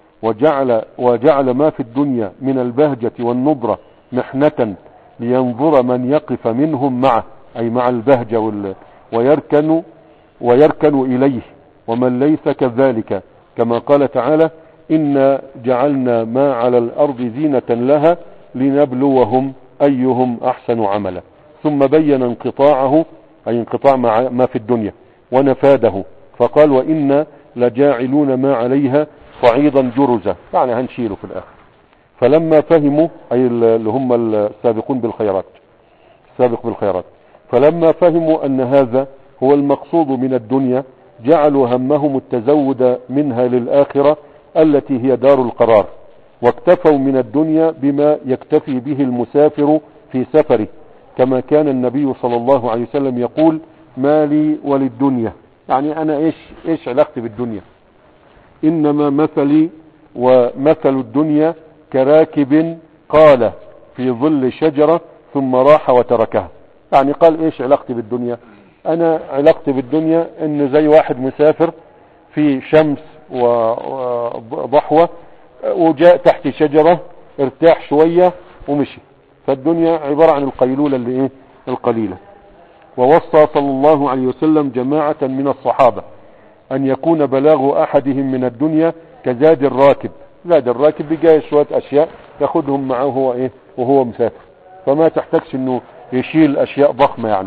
وجعل ما في الدنيا من البهجة والنضرة محنة لينظر من يقف منهم معه، أي مع البهجة ويركن إليه، ومن ليس كذلك، كما قال تعالى: إنا جعلنا ما على الأرض زينة لها لنبلوهم أيهم أحسن عملا. ثم بين انقطاعه، أي انقطاع ما في الدنيا، ونفاده، فقال: وإنا لجاعلون ما عليها صعيدا جرزا، يعني هنشيله في الآخر. فلما فهموا، أي اللي هم السابقون بالخيرات، السابق بالخيرات، فلما فهموا أن هذا هو المقصود من الدنيا جعلوا همهم التزود منها للآخرة التي هي دار القرار، واكتفوا من الدنيا بما يكتفي به المسافر في سفره، كما كان النبي صلى الله عليه وسلم يقول: ما لي وللدنيا، يعني أنا إيش علاقتي بالدنيا؟ إنما مثلي ومثل الدنيا كراكب قال في ظل شجرة ثم راح وتركها. يعني قال: إيش علاقتي بالدنيا؟ أنا علاقتي بالدنيا إنه زي واحد مسافر في شمس وضحوة، وجاء تحت شجرة ارتاح شوية ومشي. فالدنيا عبارة عن القيلولة القليلة. ووصى صلى الله عليه وسلم جماعة من الصحابة أن يكون بلاغ أحدهم من الدنيا كزاد الراكب. زاد الراكب بجاي شوية أشياء ياخدهم معه وهو مسافر، فما تحتاجش إنه يشيل أشياء ضخمة يعني.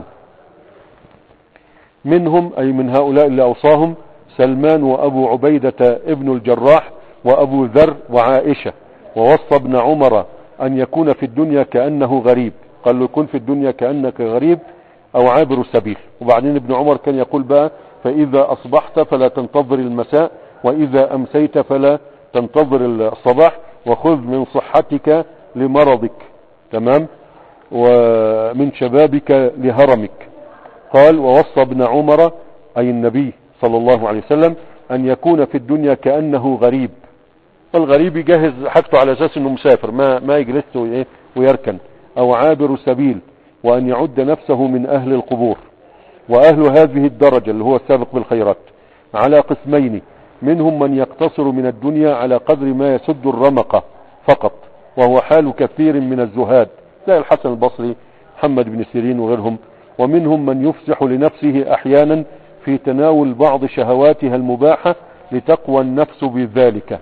منهم، أي من هؤلاء اللي أوصاهم، سلمان وأبو عبيدة ابن الجراح وأبو ذر وعائشة. ووصى ابن عمر أن يكون في الدنيا كأنه غريب، قال له: يكون في الدنيا كأنك غريب أو عابر السبيل. وبعدين ابن عمر كان يقول بقى: فإذا أصبحت فلا تنتظر المساء، وإذا أمسيت فلا تنتظر الصباح، وخذ من صحتك لمرضك، تمام، ومن شبابك لهرمك. قال: ووصى ابن عمر، أي النبي صلى الله عليه وسلم، أن يكون في الدنيا كأنه غريب، الغريب يجهز حاجته على اساس انه مسافر، ما يجلس ويركن، او عابر سبيل، وان يعد نفسه من اهل القبور. واهل هذه الدرجة اللي هو السابق بالخيرات على قسمين: منهم من يقتصر من الدنيا على قدر ما يسد الرمق فقط، وهو حال كثير من الزهاد زي الحسن البصري، محمد بن سيرين وغيرهم. ومنهم من يفسح لنفسه احيانا في تناول بعض شهواتها المباحة لتقوى النفس بذلك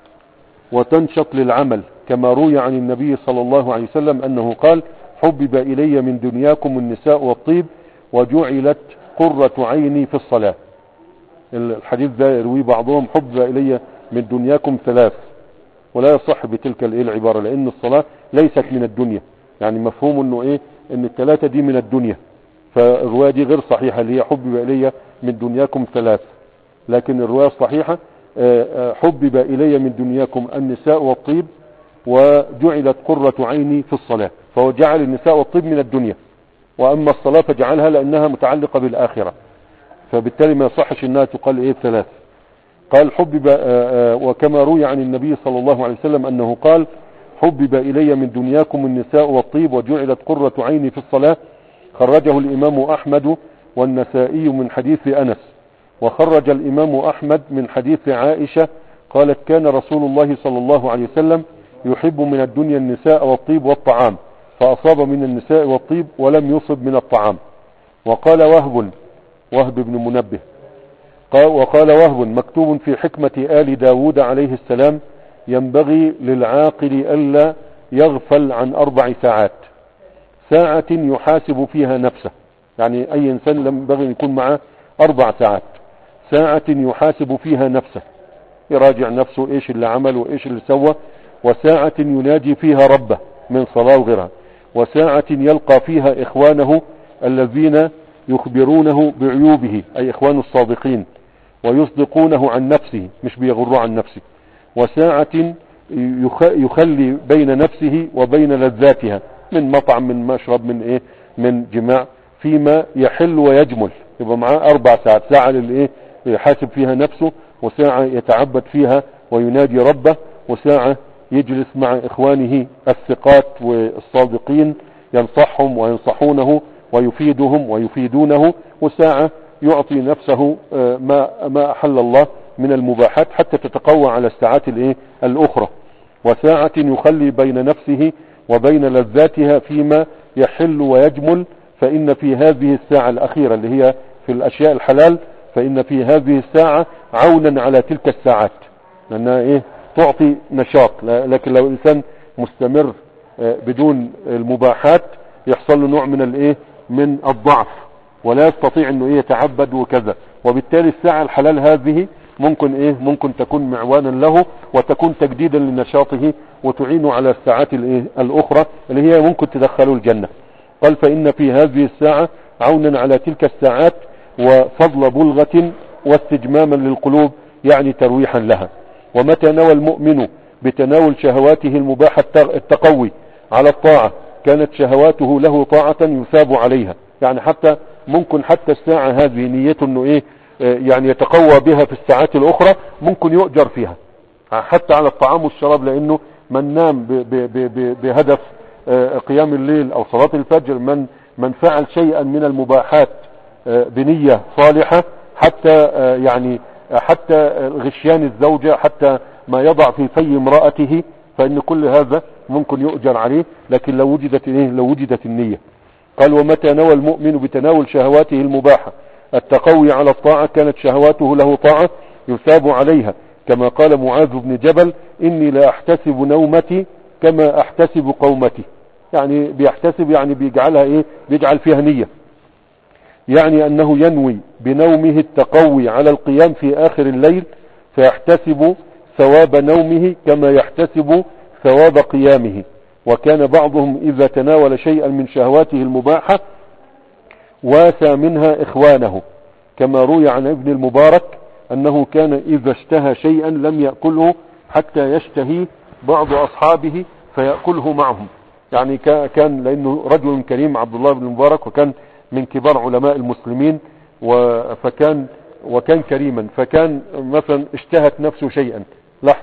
وتنشط للعمل، كما روي عن النبي صلى الله عليه وسلم انه قال: حبب الي من دنياكم النساء والطيب وجعلت قرة عيني في الصلاة. الحديث ده يروي بعضهم: حبب الي من دنياكم ثلاث، ولا يصح بتلك العبارة، لان الصلاة ليست من الدنيا، يعني مفهوم انه ان الثلاثة دي من الدنيا، فالرواية دي غير صحيحة اللي هي حبب الي من دنياكم ثلاث. لكن الرواية الصحيحة حبب الي من دنياكم النساء والطيب وجعلت قرة عيني في الصلاة، فهو جعل النساء والطيب من الدنيا، واما الصلاة فجعلها لانها متعلقة بالاخرة، فبالتالي ما يصحش انها تقال ثلاث. قال حبب، وكما روي عن النبي صلى الله عليه وسلم انه قال: حبب الي من دنياكم النساء والطيب وجعلت قرة عيني في الصلاة. خرجه الامام احمد والنسائي من حديث انس، وخرج الامام احمد من حديث عائشة قالت: كان رسول الله صلى الله عليه وسلم يحب من الدنيا النساء والطيب والطعام، فاصاب من النساء والطيب ولم يصب من الطعام. وقال وهب بن منبه وقال وهب: مكتوب في حكمة آل داود عليه السلام: ينبغي للعاقل ألا يغفل عن 4 ساعات: ساعة يحاسب فيها نفسه، يعني أي إنسان ينبغي أن يكون معه 4 ساعات. ساعة يحاسب فيها نفسه، يراجع نفسه إيش اللي عمل وإيش اللي سوى. وساعة يناجي فيها ربه من صلاة وغيرها. وساعة يلقى فيها إخوانه الذين يخبرونه بعيوبه، أي إخوان الصادقين، ويصدقونه عن نفسه، مش بيغروا عن نفسه. وساعة يخلي بين نفسه وبين لذاتها من مطعم، من مشرب، من جماع، فيما يحل ويجمل. يبقى معاه 4 ساعات: ساعة يحاسب فيها نفسه، وساعة يتعبد فيها ويناجي ربه، وساعة يجلس مع إخوانه الثقات والصادقين ينصحهم وينصحونه ويفيدهم ويفيدونه. وساعة يعطي نفسه ما أحل الله من المباحات حتى تتقوى على الساعات الأخرى. وساعة يخلي بين نفسه وبين لذاتها فيما يحل ويجمل، فإن في هذه الساعة الأخيرة اللي هي في الأشياء الحلال، فإن في هذه الساعة عونا على تلك الساعات، لأنها تعطي نشاط. لكن لو الإنسان مستمر بدون المباحات يحصل له نوع من الضعف، ولا يستطيع انه يتعبد وكذا. وبالتالي الساعة الحلال هذه ممكن تكون معوانا له، وتكون تجديدا لنشاطه، وتعينه على الساعات الاخرى اللي هي ممكن تدخله الجنة. قال: فإن في هذه الساعة عونا على تلك الساعات وفضل بلغة واستجماما للقلوب، يعني ترويحا لها. ومتى نوى المؤمن بتناول شهواته المباحة التقوي على الطاعة كانت شهواته له طاعة يثاب عليها، يعني ممكن حتى الساعة هذه نيته انه يعني يتقوى بها في الساعات الاخرى، ممكن يؤجر فيها حتى على الطعام والشراب، لانه من نام بهدف قيام الليل او صلاة الفجر، من فعل شيئا من المباحات بنية صالحة، حتى غشيان الزوجة، حتى ما يضع في في امرأته، فإن كل هذا ممكن يؤجر عليه، لكن لو وجدت النية. قال: ومتى نوى المؤمن بتناول شهواته المباحة التقوي على الطاعة كانت شهواته له طاعة يثاب عليها، كما قال معاذ بن جبل: إني لا أحتسب نومتي كما أحتسب قومتي. يعني بيحتسب، يعني بيجعل فيها نية، يعني أنه ينوي بنومه التقوي على القيام في آخر الليل، فيحتسب ثواب نومه كما يحتسب ثواب قيامه. وكان بعضهم إذا تناول شيئا من شهواته المباحة واسى منها إخوانه، كما روي عن ابن المبارك أنه كان إذا اشتهى شيئا لم يأكله حتى يشتهي بعض أصحابه فيأكله معهم. يعني كان لأنه رجل كريم عبد الله بن المبارك، وكان من كبار علماء المسلمين، وكان كريما، فكان مثلا اشتهت نفسه شيئا لحما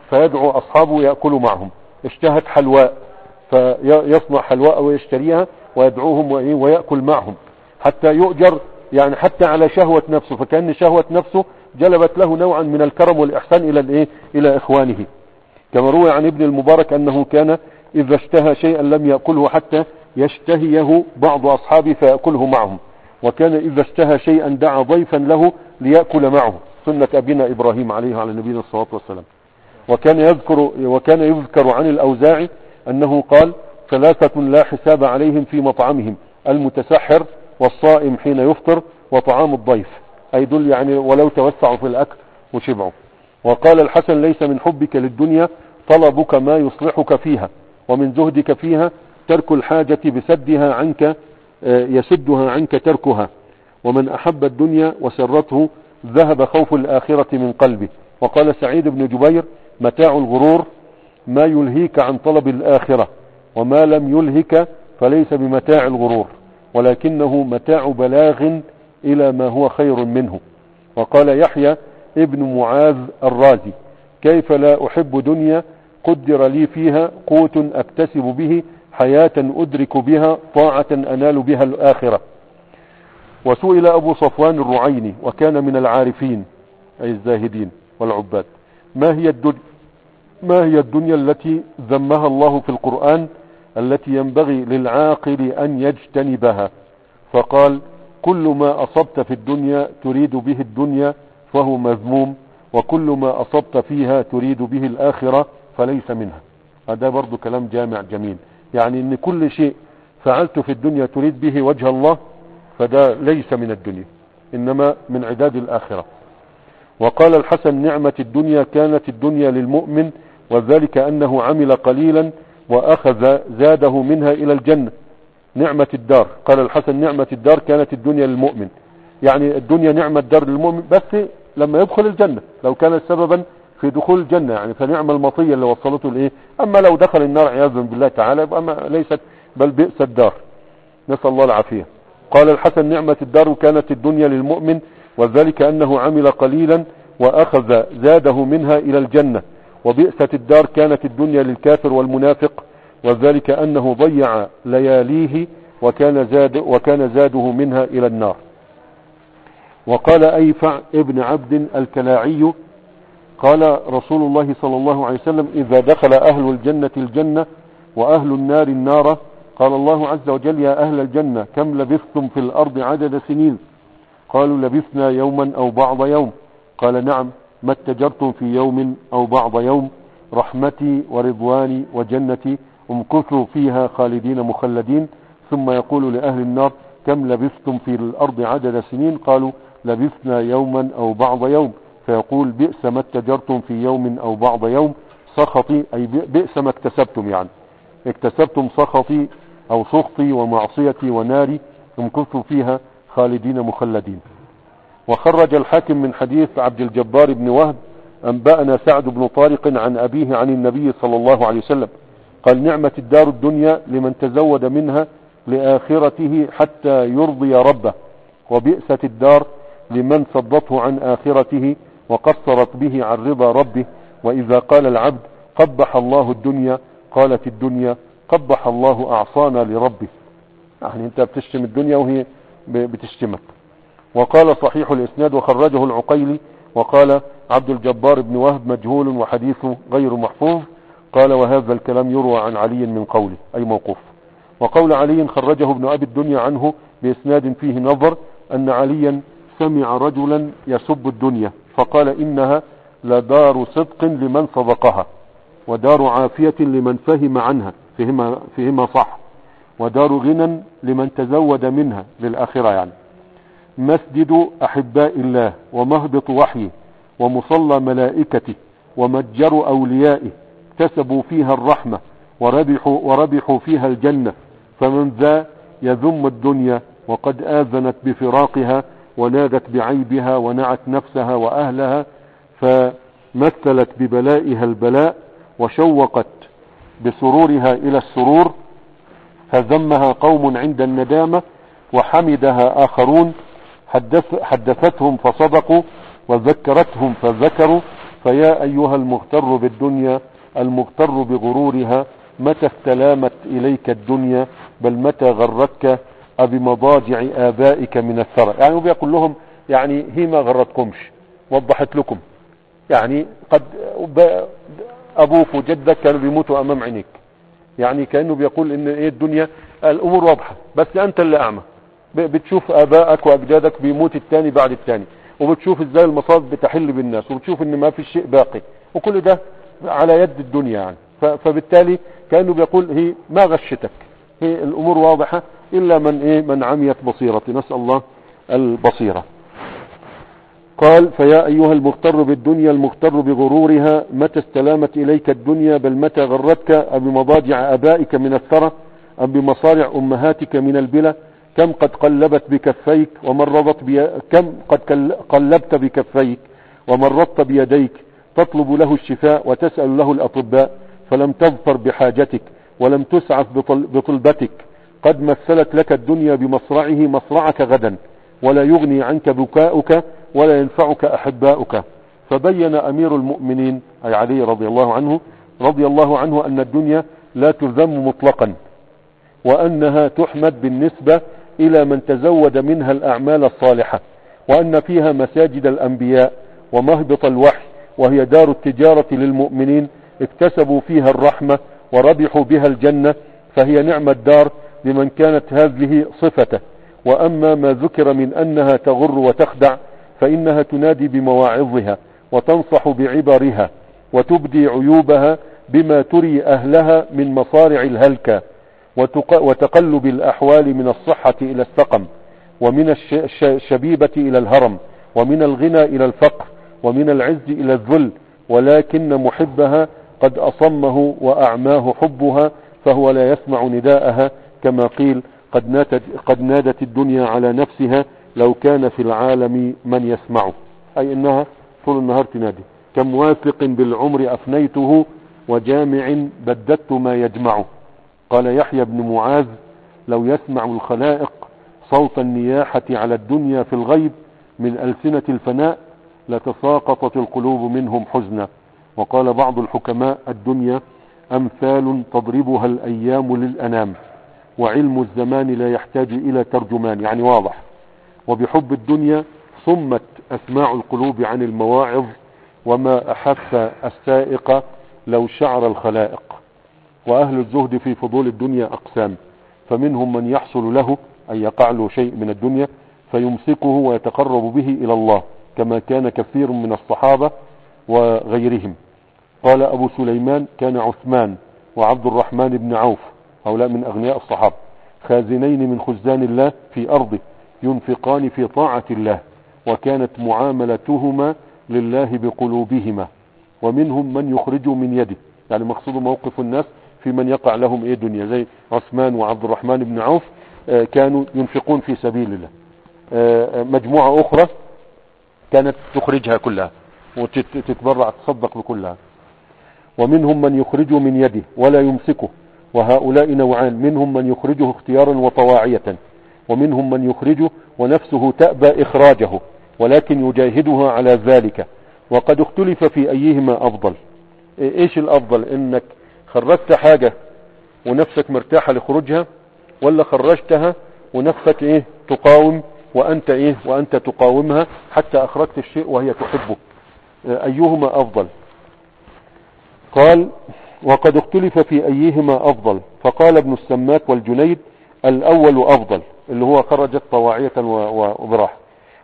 فيدعو أصحابه يأكلوا معهم. اشتهت حلواء فيصنع حلواء ويشتريها ويدعوهم ويأكل معهم حتى يؤجر، يعني حتى على شهوة نفسه، فكأن شهوة نفسه جلبت له نوعا من الكرم والإحسان إلى إخوانه. كما روى عن ابن المبارك أنه كان إذا اشتهى شيئا لم يأكله حتى يشتهيه بعض أصحابه فيأكله معهم، وكان إذا اشتهى شيئا دعا ضيفا له ليأكل معه، سنة أبينا إبراهيم عليه وعلى نبينا الصلاة والسلام. وكان يذكر عن الأوزاعي أنه قال: ثلاثة لا حساب عليهم في مطعمهم: المتسحر والصائم حين يفطر وطعام الضيف، أي دول يعني ولو توسعوا في الأكل وشبعوا. وقال الحسن: ليس من حبك للدنيا طلبك ما يصلحك فيها، ومن زهدك فيها ترك الحاجة بسدها عنك يسدها عنك تركها، ومن أحب الدنيا وسرته ذهب خوف الآخرة من قلبه. وقال سعيد بن جبير: متاع الغرور ما يلهيك عن طلب الآخرة، وما لم يلهك فليس بمتاع الغرور، ولكنه متاع بلاغ إلى ما هو خير منه. وقال يحيى ابن معاذ الرازي: كيف لا أحب دنيا قدر لي فيها قوت أكتسب به حياة أدرك بها طاعة أنال بها الآخرة. وسئل أبو صفوان الرعيني وكان من العارفين أي الزاهدين والعباد: ما هي الدنيا التي ذمها الله في القرآن التي ينبغي للعاقل أن يجتنبها؟ فقال: كل ما أصبت في الدنيا تريد به الدنيا فهو مذموم، وكل ما أصبت فيها تريد به الآخرة فليس منها. هذا برضو كلام جامع جميل، يعني ان كل شيء فعلت في الدنيا تريد به وجه الله فده ليس من الدنيا، انما من عداد الآخرة. وقال الحسن: نعمة الدنيا كانت الدنيا للمؤمن، وذلك أنه عمل قليلا وأخذ زاده منها إلى الجنة. نعمة الدار، قال الحسن: نعمة الدار كانت الدنيا للمؤمن، يعني الدنيا نعمة دار للمؤمن بس لما يدخل الجنة، لو كانت سببا في دخول الجنة يعني فنعم المطية اللي وصلته لإيه. أما لو دخل النار عياذا بالله تعالى يبقى ليست بل بئس الدار، نسأل الله العافية. قال الحسن: نعمة الدار كانت الدنيا للمؤمن، وذلك أنه عمل قليلا وأخذ زاده منها إلى الجنة. وبئست الدار كانت الدنيا للكافر والمنافق، وذلك أنه ضيع لياليه وكان زاده منها إلى النار. وقال أيفع ابن عبد الكلاعي: قال رسول الله صلى الله عليه وسلم: إذا دخل أهل الجنة الجنة وأهل النار النار قال الله عز وجل: يا أهل الجنة كم لبثتم في الأرض عدد سنين؟ قالوا: لبثنا يوما أو بعض يوم. قال: نعم، ما اتجرتم في يوم أو بعض يوم؟ رحمتي ورضواني وجنتي امكثوا فيها خالدين مخلدين. ثم يقول لأهل النار: كم لبثتم في الأرض عدد سنين؟ قالوا: لبثنا يوما أو بعض يوم. فيقول: بئس ما اتجرتم في يوم أو بعض يوم، سخطي، أي بئس ما اكتسبتم، يعني اكتسبتم سخطي أو سخطي ومعصيتي وناري، امكثوا فيها خالدين مخلدين. وخرج الحاكم من حديث عبد الجبار بن وهب: أنبأنا سعد بن طارق عن أبيه عن النبي صلى الله عليه وسلم قال: نعمة الدار الدنيا لمن تزود منها لآخرته حتى يرضي ربه، وبئست الدار لمن صدته عن آخرته وقصرت به عن رضا ربه. وإذا قال العبد: قبح الله الدنيا، قالت الدنيا: قبح الله أعصانا لربه. يعني انت بتشتم الدنيا وهي بتشتمك. وقال صحيح الإسناد وخرجه العقيلي. وقال عبد الجبار بن وهب مجهول وحديثه غير محفوظ. قال: وهذا الكلام يروى عن علي من قوله، أي موقوف. وقول علي خرجه ابن أبي الدنيا عنه بإسناد فيه نظر، أن عليا سمع رجلا يسب الدنيا فقال: إنها لدار صدق لمن صدقها، ودار عافية لمن فهم عنها فهمها صح، ودار غنى لمن تزود منها للآخرة، يعني مسجد أحباء الله ومهبط وحيه ومصلى ملائكته ومتجر أوليائه، اكتسبوا فيها الرحمة وربحوا فيها الجنة. فمن ذا يذم الدنيا وقد آذنت بفراقها ونادت بعيبها ونعت نفسها وأهلها، فمثلت ببلائها البلاء وشوقت بسرورها إلى السرور، فذمها قوم عند الندامة وحمدها آخرون، حدثتهم فصدقوا وذكرتهم فذكروا، فيا أيها المغتر بالدنيا المغتر بغرورها، متى استلامت إليك الدنيا، بل متى غرتك بمضاجع آبائك من الثرى. يعني هو بيقول لهم يعني هي ما غرتكمش، وضحت لكم. يعني قد أبوك وجدك كانوا بيموتوا أمام عينيك. يعني كأنه بيقول إن إيه الدنيا الأمور واضحة، بس أنت اللي أعمى. بتشوف آبائك وأجدادك بيموت التاني بعد التاني، وبتشوف إزاي المصائب بتحل بالناس، وبتشوف إن ما في شيء باقي، وكل ده على يد الدنيا. يعني فبالتالي كأنه بيقول هي ما غشتك، هي الأمور واضحة، إلا من عميت بصيرته. نسأل الله البصيرة. قال فيا أيها المغتر بالدنيا المغتر بغرورها، متى استلامت إليك الدنيا، بل متى غرتك بمضاجع آبائك من الثرى، أم بمصارع أمهاتك من البلى. كم قد قلبت بكفيك ومرضت كم قد قلبت بكفيك ومرضت بيديك، تطلب له الشفاء وتسأل له الأطباء، فلم تظفر بحاجتك ولم تسعف بطلبتك. قد مثلت لك الدنيا بمصرعه مصرعك غدا، ولا يغني عنك بكاؤك ولا ينفعك أحباؤك. فبين أمير المؤمنين أي علي رضي الله عنه أن الدنيا لا تذم مطلقا، وأنها تحمد بالنسبة إلى من تزود منها الأعمال الصالحة، وأن فيها مساجد الأنبياء ومهبط الوحي، وهي دار التجارة للمؤمنين اكتسبوا فيها الرحمة وربحوا بها الجنة، فهي نعم الدار لمن كانت هذه صفته. وأما ما ذكر من أنها تغر وتخدع، فإنها تنادي بمواعظها وتنصح بعبرها وتبدي عيوبها بما تري أهلها من مصارع الهلكة وتقلب الأحوال من الصحة إلى السقم، ومن الشبيبة إلى الهرم، ومن الغنى إلى الفقر، ومن العز إلى الذل. ولكن محبها قد أصمه وأعماه حبها، فهو لا يسمع نداءها، كما قيل قد نادت الدنيا على نفسها لو كان في العالم من يسمعه. أي إنها طول النهار تنادي. كم واثق بالعمر أفنيته وجامع بددت ما يجمعه. قال يحيى بن معاذ لو يسمع الخلائق صوت النياحة على الدنيا في الغيب من ألسنة الفناء لتساقطت القلوب منهم حزنا. وقال بعض الحكماء الدنيا أمثال تضربها الأيام للأنام، وعلم الزمان لا يحتاج إلى ترجمان. يعني واضح. وبحب الدنيا صمت أسماع القلوب عن المواعظ، وما أحس السائق لو شعر الخلائق. وأهل الزهد في فضول الدنيا أقسام، فمنهم من يحصل له أن يقع له شيء من الدنيا فيمسكه ويتقرب به إلى الله، كما كان كثير من الصحابة وغيرهم. قال أبو سليمان كان عثمان وعبد الرحمن بن عوف، هؤلاء من أغنياء الصحابة، خازنين من خزان الله في أرضه ينفقان في طاعة الله، وكانت معاملتهما لله بقلوبهما. ومنهم من يخرج من يده، يعني مقصود موقف الناس في من يقع لهم دنيا، زي عثمان وعبد الرحمن بن عوف كانوا ينفقون في سبيل الله. مجموعة أخرى كانت تخرجها كلها وتتبرع تصدق بكلها. ومنهم من يخرج من يده ولا يمسكه، وهؤلاء نوعان: منهم من يخرجه اختيارا وطواعية، ومنهم من يخرجه ونفسه تأبى إخراجه ولكن يجاهدها على ذلك. وقد اختلف في أيهما أفضل. إيش الأفضل؟ إنك خرجت حاجة ونفسك مرتاحة لخروجها، ولا خرجتها ونفسك تقاوم وأنت تقاومها حتى أخرجت الشيء وهي تحبه؟ أيهما أفضل؟ قال وقد اختلف في أيهما أفضل، فقال ابن السماك والجنيد الأول أفضل، اللي هو خرجت طواعية وبراحة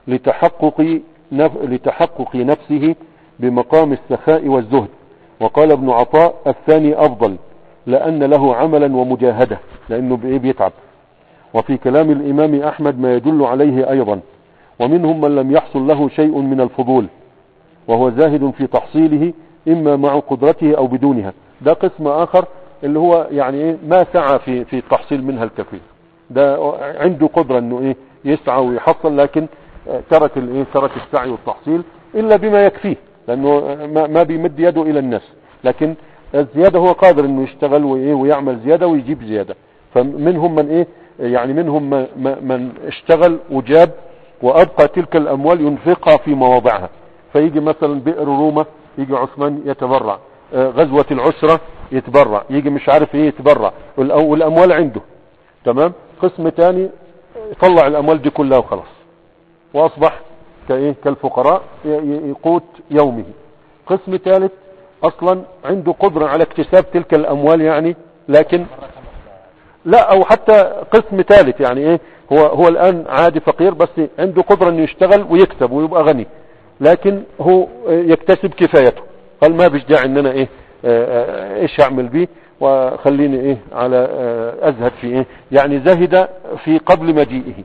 لتحقق نفسه بمقام السخاء والزهد. وقال ابن عطاء الثاني أفضل، لأن له عملا ومجاهدة، لأنه بيتعب. وفي كلام الإمام أحمد ما يدل عليه أيضا. ومنهم من لم يحصل له شيء من الفضول وهو زاهد في تحصيله، إما مع قدرته أو بدونها. ده قسم آخر اللي هو يعني ما سعى في التحصيل منها الكثير، ده عنده قدرة انه يسعى ويحصل، لكن ترك السعي والتحصيل إلا بما يكفيه، لأنه ما بيمد يده إلى الناس، لكن الزيادة هو قادر انه يشتغل ويعمل زيادة ويجيب زيادة. فمنهم من يعني منهم من اشتغل وجاب وأبقى تلك الأموال ينفقها في مواضعها. فيجي مثلا بئر رومة يجي عثمان يتبرع، غزوة العسرة يتبرع، يجي مش عارف ايه يتبرع، والاموال عنده. تمام. قسم تاني يطلع الاموال دي كلها وخلاص، واصبح كايه كالفقراء يقوت يومه. قسم ثالث اصلا عنده قدرة على اكتساب تلك الاموال يعني، لكن لا، او حتى قسم ثالث يعني ايه، هو الان عادي فقير بس عنده قدرة انه يشتغل ويكسب ويبقى غني، لكن هو يكتسب كفايته، قال ما بيش داعي ان انا ايه ايش اعمل بيه، وخليني ايه على ازهد في ايه، يعني زهد في قبل مجيئه.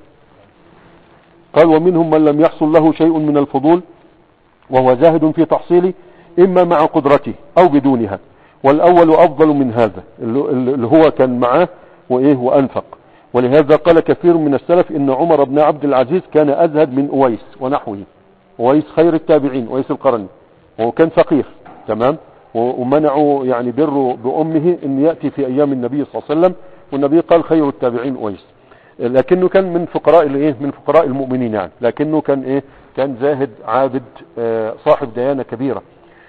قال ومنهم من لم يحصل له شيء من الفضول وهو زاهد في تحصيله، اما مع قدرته او بدونها، والاول افضل من هذا اللي هو كان معاه وايه وانفق. ولهذا قال كثير من السلف ان عمر بن عبد العزيز كان ازهد من اويس ونحوه. اويس خير التابعين، اويس القرني، وهو كان فقير. تمام. ومنعوا يعني بره بامه ان ياتي في ايام النبي صلى الله عليه وسلم، والنبي قال خير التابعين اويس، لكنه كان من فقراء الايه، من فقراء المؤمنين يعني، لكنه كان ايه، كان زاهد عابد صاحب ديانة كبيرة.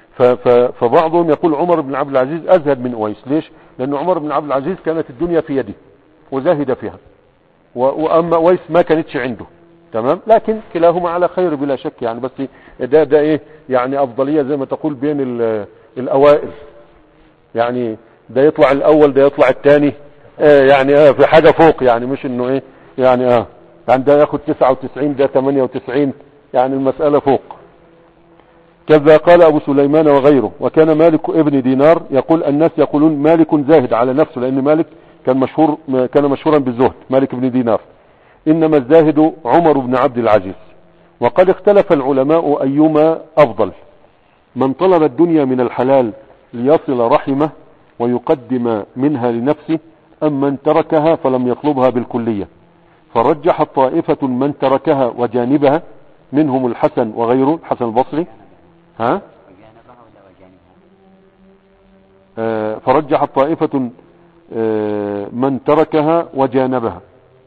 فبعضهم يقول عمر بن عبد العزيز ازهد من اويس. ليش؟ لان عمر بن عبد العزيز كانت الدنيا في يده وزاهد فيها، واما اويس ما كانتش عنده. تمام. لكن كلاهما على خير بلا شك يعني، بس ده ايه يعني افضلية زي ما تقول بين الاوائل يعني، ده يطلع الاول ده يطلع الثاني يعني في حاجة فوق يعني، مش انه ايه يعني يعني ده ياخد 99 ده 98 يعني، المسألة فوق. كذا قال ابو سليمان وغيره. وكان مالك ابن دينار يقول الناس يقولون مالك زاهد على نفسه، لان مالك كان مشهورا بالزهد، مالك ابن دينار، انما الزاهد عمر بن عبد العزيز. وقد اختلف العلماء ايما افضل، من طلب الدنيا من الحلال ليصل رحمه ويقدم منها لنفسه، ام من تركها فلم يطلبها بالكلية. فرجح طائفة من تركها وجانبها، منهم الحسن وغيره، الحسن البصري فرجح طائفة من تركها وجانبها،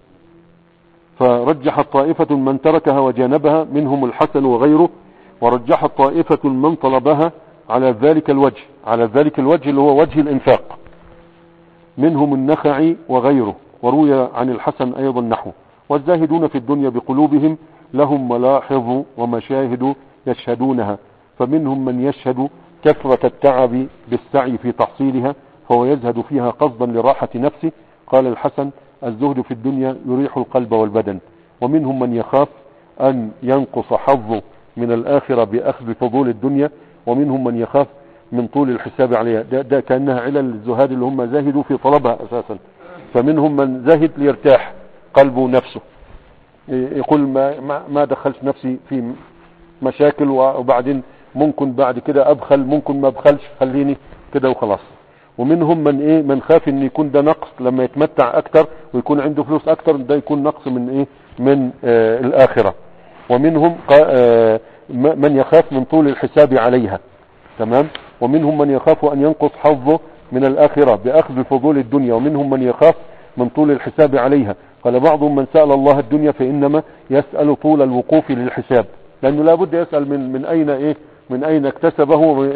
منهم الحسن وغيره، ورجح طائفة من طلبها على ذلك الوجه اللي هو وجه الانفاق، منهم النخعي وغيره. وروي عن الحسن ايضا نحوه. والزاهدون في الدنيا بقلوبهم لهم ملاحظ ومشاهد يشهدونها، فمنهم من يشهد كثرة التعب بالسعي في تحصيلها فهو يزهد فيها قصدا لراحة نفسه. قال الحسن الزهد في الدنيا يريح القلب والبدن. ومنهم من يخاف أن ينقص حظه من الآخرة بأخذ فضول الدنيا، ومنهم من يخاف من طول الحساب عليها. ده كأنها علل الزهاد اللي هم زاهدوا في طلبها أساسا. فمنهم من زاهد ليرتاح قلبه نفسه، يقول ما دخلش نفسي في مشاكل، وبعدين ممكن بعد كده ابخل، ممكن ما ابخلش، خليني كده وخلاص. ومنهم من خاف ان يكون ده نقص لما يتمتع اكتر ويكون عنده فلوس اكتر، ده يكون نقص من الاخرة. ومنهم من يخاف من طول الحساب عليها. تمام. ومنهم من يخاف ان ينقص حظه من الاخرة باخذ فضول الدنيا، ومنهم من يخاف من طول الحساب عليها. قال بعضهم من سأل الله الدنيا فإنما يسأل طول الوقوف للحساب، لأنه لابد يسأل من أين اكتسبه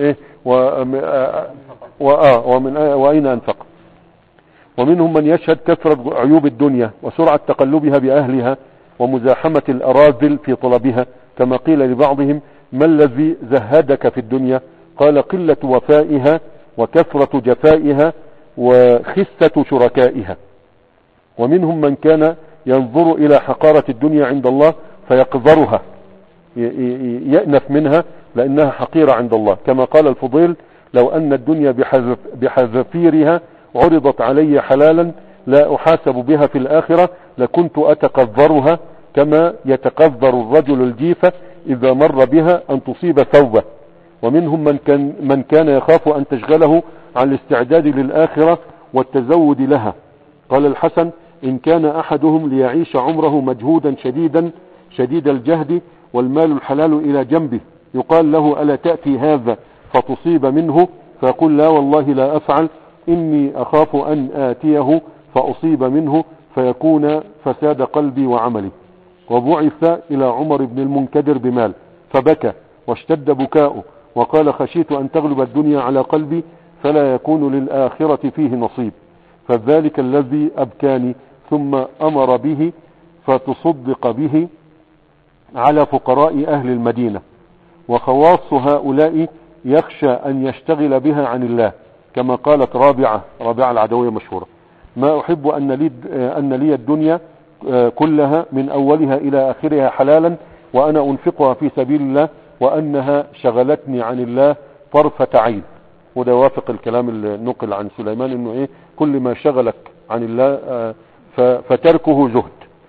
وأين أنفق. ومنهم من يشهد كثرة عيوب الدنيا وسرعة تقلبها بأهلها ومزاحمة الأراذل في طلبها، كما قيل لبعضهم ما الذي زهدك في الدنيا؟ قال قلة وفائها وكثرة جفائها وخسة شركائها. ومنهم من كان ينظر إلى حقارة الدنيا عند الله فيقذرها، يأنف منها لأنها حقيرة عند الله، كما قال الفضيل لو أن الدنيا بحذافيرها عرضت علي حلالا لا أحاسب بها في الآخرة لكنت أتقذرها، كما يتقذر الرجل الجيفة إذا مر بها أن تصيب ثوبه. ومنهم من كان يخاف أن تشغله عن الاستعداد للآخرة والتزود لها. قال الحسن إن كان أحدهم ليعيش عمره مجهودا شديد الجهد والمال الحلال إلى جنبه، يقال له ألا تأتي هذا فتصيب منه، فيقول لا والله لا أفعل، إني أخاف أن آتيه فأصيب منه فيكون فساد قلبي وعملي. وبعث إلى عمر بن المنكدر بمال فبكى واشتد بكاؤه وقال خشيت أن تغلب الدنيا على قلبي فلا يكون للآخرة فيه نصيب، فذلك الذي أبكاني. ثم أمر به فتصدق به على فقراء أهل المدينة، وخواص هؤلاء يخشى أن يشتغل بها عن الله، كما قالت رابعة العدوية مشهورة: ما أحب أن لي الدنيا كلها من أولها إلى آخرها حلالا وأنا أنفقها في سبيل الله، وأنها شغلتني عن الله طرفة عين. وده وافق الكلام النقل عن سليمان، إنه إيه، كل ما شغلك عن الله فتركه زهد.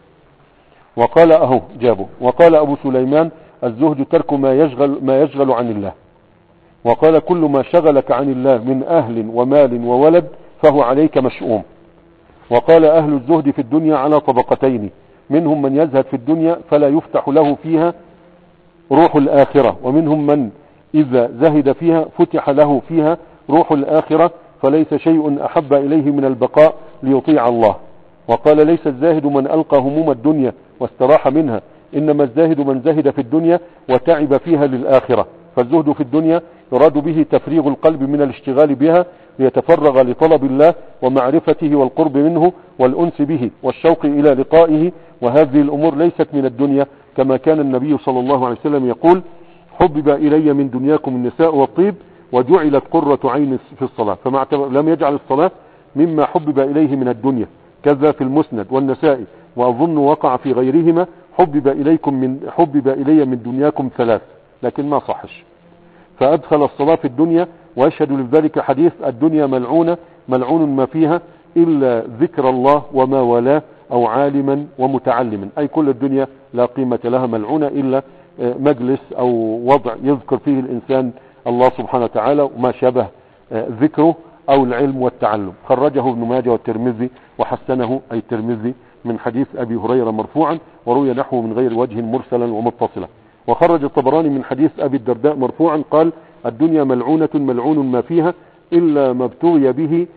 وقال وقال أبو سليمان: الزهد ترك ما يشغل عن الله. وقال: كل ما شغلك عن الله من أهل ومال وولد فهو عليك مشؤوم. وقال: أهل الزهد في الدنيا على طبقتين: منهم من يزهد في الدنيا فلا يفتح له فيها روح الآخرة، ومنهم من إذا زهد فيها فتح له فيها روح الآخرة، فليس شيء أحب إليه من البقاء ليطيع الله. وقال: ليس الزاهد من ألقى هموم الدنيا واستراح منها، إنما الزاهد من زهد في الدنيا وتعب فيها للآخرة. فالزهد في الدنيا يراد به تفريغ القلب من الاشتغال بها ليتفرغ لطلب الله ومعرفته والقرب منه والأنس به والشوق إلى لقائه، وهذه الأمور ليست من الدنيا، كما كان النبي صلى الله عليه وسلم يقول: حبب إلي من دنياكم النساء والطيب وجعلت قرة عين في الصلاة. لم يجعل الصلاة مما حبب إليه من الدنيا، كذا في المسند والنسائي، وأظن وقع في غيرهما: حبب إلي من دنياكم ثلاث، لكن ما صحش. فأدخل الصلاة في الدنيا، ويشهد لذلك حديث: الدنيا ملعون ما فيها إلا ذكر الله وما والاه أو عالما ومتعلما، أي كل الدنيا لا قيمة لها، ملعونة إلا مجلس أو وضع يذكر فيه الإنسان الله سبحانه وتعالى وما شابه ذكره، أو العلم والتعلم. خرجه ابن ماجه والترمذي وحسنه، أي الترمذي، من حديث أبي هريرة مرفوعا، وروي نحوه من غير وجه مرسلا ومتصلا. وخرج الطبراني من حديث أبي الدرداء مرفوعا قال: الدنيا ملعون ما فيها إلا ما ابتغي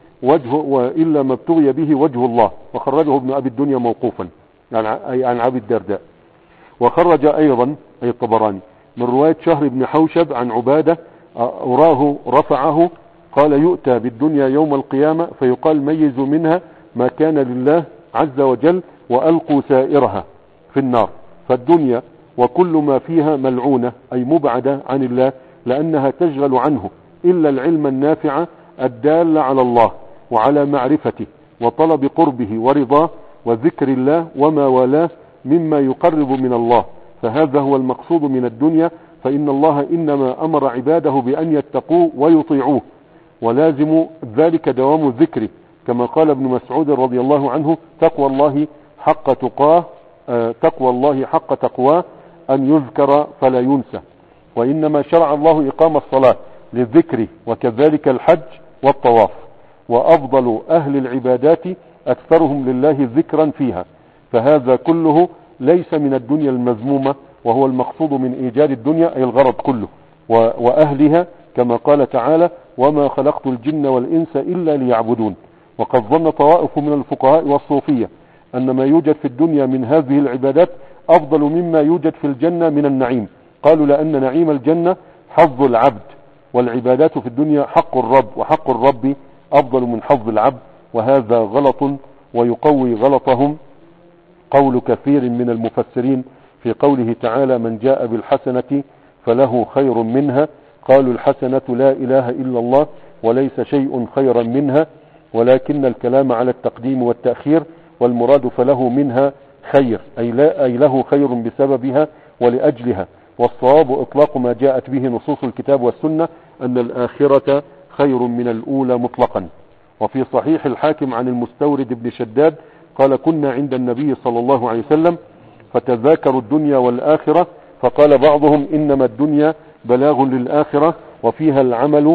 به وجه الله. وخرجه ابن أبي الدنيا موقوفا عن أبي الدرداء. وخرج أيضا أي الطبراني من رواية شهر بن حوشب عن عبادة أراه رفعه قال: يؤتى بالدنيا يوم القيامة فيقال: ميزوا منها ما كان لله عز وجل وألقوا سائرها في النار. فالدنيا وكل ما فيها ملعونة، أي مبعدة عن الله، لأنها تشغل عنه إلا العلم النافع الدال على الله وعلى معرفته وطلب قربه ورضاه وذكر الله وما والاه مما يقرب من الله. فهذا هو المقصود من الدنيا، فإن الله إنما أمر عباده بأن يتقوه ويطيعوه، ولازم ذلك دوام الذكر، كما قال ابن مسعود رضي الله عنه: تقوى الله حق تقواه أن يذكر فلا ينسى. وإنما شرع الله إقام الصلاة للذكر، وكذلك الحج والطواف. وأفضل أهل العبادات أكثرهم لله ذكرا فيها. فهذا كله ليس من الدنيا المذمومة، وهو المقصود من إيجاد الدنيا، أي الغرض كله وأهلها، كما قال تعالى: وما خلقت الجن والإنس إلا ليعبدون. وقد ظن طوائف من الفقهاء والصوفية أن ما يوجد في الدنيا من هذه العبادات أفضل مما يوجد في الجنة من النعيم. قالوا: لأن نعيم الجنة حظ العبد، والعبادات في الدنيا حق الرب، وحق الرب أفضل من حظ العبد. وهذا غلط، ويقوي غلطهم قول كثير من المفسرين في قوله تعالى: من جاء بالحسنة فله خير منها. قالوا: الحسنة لا إله إلا الله، وليس شيء خيرا منها، ولكن الكلام على التقديم والتأخير، والمراد فله منها خير، أي له خير بسببها ولأجلها. والصواب إطلاق ما جاءت به نصوص الكتاب والسنة، أن الآخرة خير من الأولى مطلقا. وفي صحيح الحاكم عن المستورد بن شداد قال: كنا عند النبي صلى الله عليه وسلم فتذاكروا الدنيا والآخرة، فقال بعضهم: إنما الدنيا بلاغ للآخرة وفيها العمل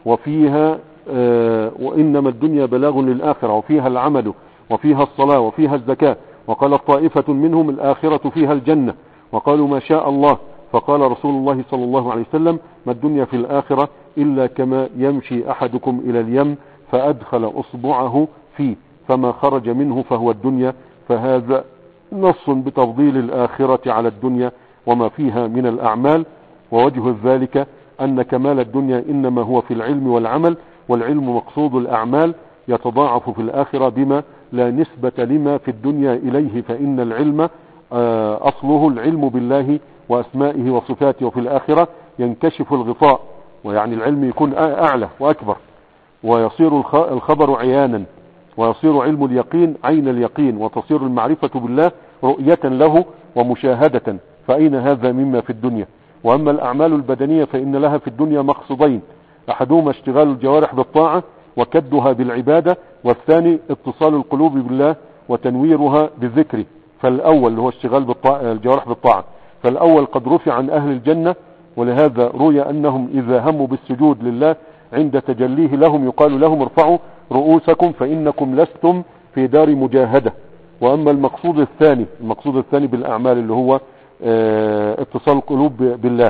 وإنما الدنيا بلاغ للآخرة وفيها العمل وفيها الصلاة وفيها الزكاة. وقال طائفة منهم: الآخرة فيها الجنة. وقالوا: ما شاء الله. فقال رسول الله صلى الله عليه وسلم: ما الدنيا في الآخرة إلا كما يمشي أحدكم إلى اليم فأدخل أصبعه فيه فما خرج منه فهو الدنيا. فهذا نص بتفضيل الآخرة على الدنيا وما فيها من الأعمال. ووجه ذلك أن كمال الدنيا إنما هو في العلم والعمل، والعلم مقصود الأعمال يتضاعف في الآخرة بما لا نسبة لما في الدنيا إليه، فإن العلم أصله العلم بالله وأسمائه وصفاته، وفي الآخرة ينكشف الغطاء، ويعني العلم يكون أعلى وأكبر، ويصير الخبر عيانا، ويصير علم اليقين عين اليقين، وتصير المعرفة بالله رؤية له ومشاهدة. فأين هذا مما في الدنيا؟ وأما الأعمال البدنية فإن لها في الدنيا مقصدين، أحدهما اشتغال الجوارح بالطاعة وكدها بالعبادة، والثاني اتصال القلوب بالله وتنويرها بذكره. فالأول هو اشتغال الجوارح بالطاعة، فالأول قد رفع عن أهل الجنة، ولهذا روي أنهم إذا هموا بالسجود لله عند تجليه لهم يقال لهم ارفعوا رؤوسكم فإنكم لستم في دار مجاهدة. وأما المقصود الثاني بالأعمال اللي هو اتصال القلوب بالله.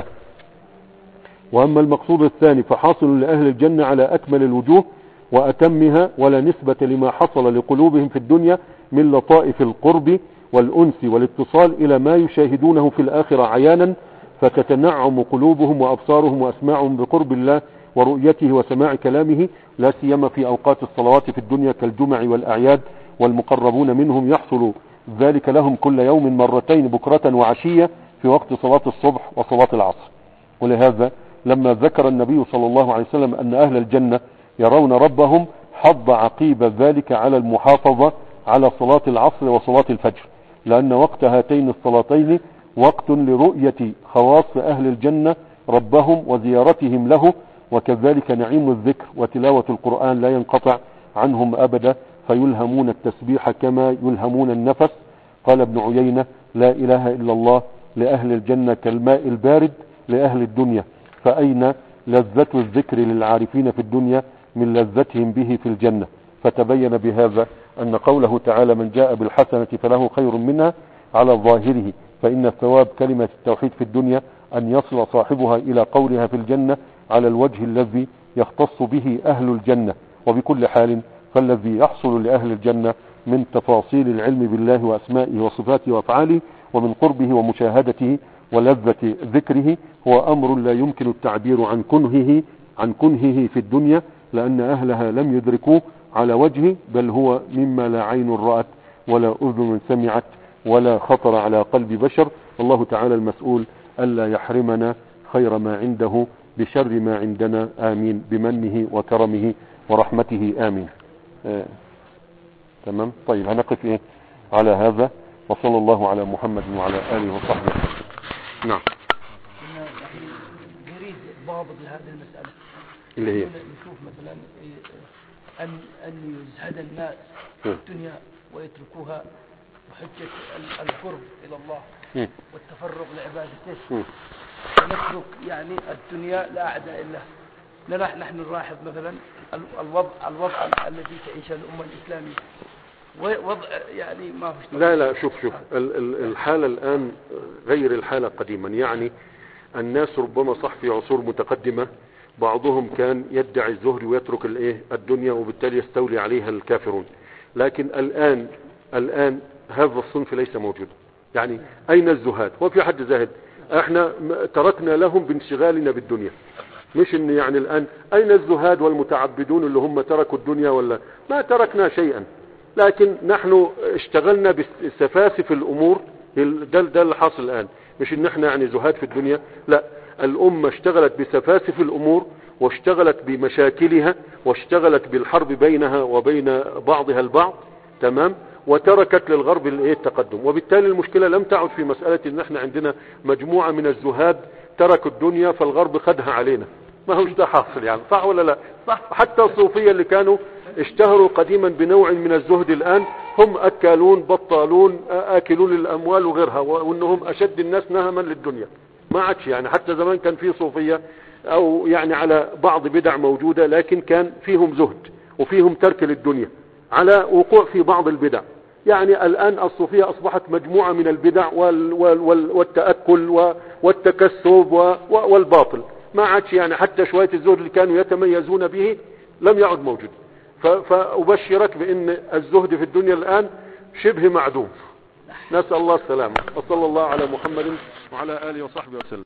وأما المقصود الثاني فحاصل لأهل الجنة على أكمل الوجوه وأتمها، ولا نسبة لما حصل لقلوبهم في الدنيا من لطائف القرب والأنس والاتصال إلى ما يشاهدونه في الآخرة عيانا، فتتنعم قلوبهم وأبصارهم وأسماعهم بقرب الله ورؤيته وسماع كلامه، لا سيما في أوقات الصلوات في الدنيا كالجمع والأعياد، والمقربون منهم يحصل ذلك لهم كل يوم مرتين بكرة وعشية في وقت صلاة الصبح وصلاة العصر. ولهذا لما ذكر النبي صلى الله عليه وسلم أن أهل الجنة يرون ربهم حض عقيب ذلك على المحافظة على صلاة العصر وصلاة الفجر، لأن وقت هاتين الصلاتين وقت لرؤية خواص أهل الجنة ربهم وزيارتهم له، وكذلك نعيم الذكر وتلاوة القرآن لا ينقطع عنهم أبدا، فيلهمون التسبيح كما يلهمون النفس. قال ابن عيينة: لا إله إلا الله لأهل الجنة كالماء البارد لأهل الدنيا، فأين لذة الذكر للعارفين في الدنيا من لذتهم به في الجنة؟ فتبين بهذا أن قوله تعالى: من جاء بالحسنة فله خير منها على ظاهره، فإن ثواب كلمة التوحيد في الدنيا أن يصل صاحبها إلى قولها في الجنة على الوجه الذي يختص به أهل الجنة. وبكل حال فالذي يحصل لأهل الجنة من تفاصيل العلم بالله وأسمائه وصفاته وأفعاله، ومن قربه ومشاهدته ولذة ذكره، هو أمر لا يمكن التعبير عن كنهه في الدنيا، لأن أهلها لم يدركوه على وجهه، بل هو مما لا عين رأت ولا أذن سمعت ولا خطر على قلب بشر. والله تعالى المسؤول ألا يحرمنا خير ما عنده بشر ما عندنا، آمين، بمنه وكرمه ورحمته، آمين. تمام. طيب هنقف على هذا، وصلى الله على محمد وعلى آله وصحبه. نعم. نريد ضابط لهذه المسألة اللي هي نشوف مثلا أن يزهد الناس في الدنيا ويتركوها بحجة القرب إلى الله والتفرغ لعبادته، ونترك يعني الدنيا لأعداء الله. نحن نلاحظ مثلا الوضع الذي تعيشه الأمة الإسلامية، وضع يعني ما فيش. لا شوف الحالة الآن غير الحالة قديما. يعني الناس ربما صح في عصور متقدمة بعضهم كان يدعي الزهد ويترك الدنيا، وبالتالي يستولي عليها الكافرون. لكن الآن هذا الصنف ليس موجود. يعني أين الزهاد؟ وفي حد زاهد؟ احنا تركنا لهم بانشغالنا بالدنيا، مش ان يعني الآن أين الزهاد والمتعبدون اللي هم تركوا الدنيا؟ ولا ما تركنا شيئا، لكن نحن اشتغلنا بسفاسف الأمور. ده اللي حاصل الآن، مش ان احنا يعني زهاد في الدنيا، لا، الأمة اشتغلت بسفاسف الأمور، واشتغلت بمشاكلها، واشتغلت بالحرب بينها وبين بعضها البعض، تمام، وتركت للغرب التقدم. وبالتالي المشكلة لم تعد في مسألة ان احنا عندنا مجموعة من الزهاد تركوا الدنيا فالغرب خدها علينا، ما هوش ده حاصل. يعني صح ولا لا؟ صح. حتى الصوفية اللي كانوا اشتهروا قديما بنوع من الزهد الآن هم أكالون بطالون آكلون للأموال وغيرها، وانهم أشد الناس نهما للدنيا. ما عادش يعني. حتى زمان كان في صوفية او يعني على بعض بدع موجودة، لكن كان فيهم زهد وفيهم ترك للدنيا على وقوع في بعض البدع. يعني الآن الصوفية أصبحت مجموعة من البدع والتأكل والتكسب والباطل. ما عادش يعني حتى شوية الزهد اللي كانوا يتميزون به لم يعد موجود. فأبشرك بأن الزهد في الدنيا الآن شبه معدوم. نسأل الله السلامة، وصلى الله على محمد وعلى آله وصحبه وسلم.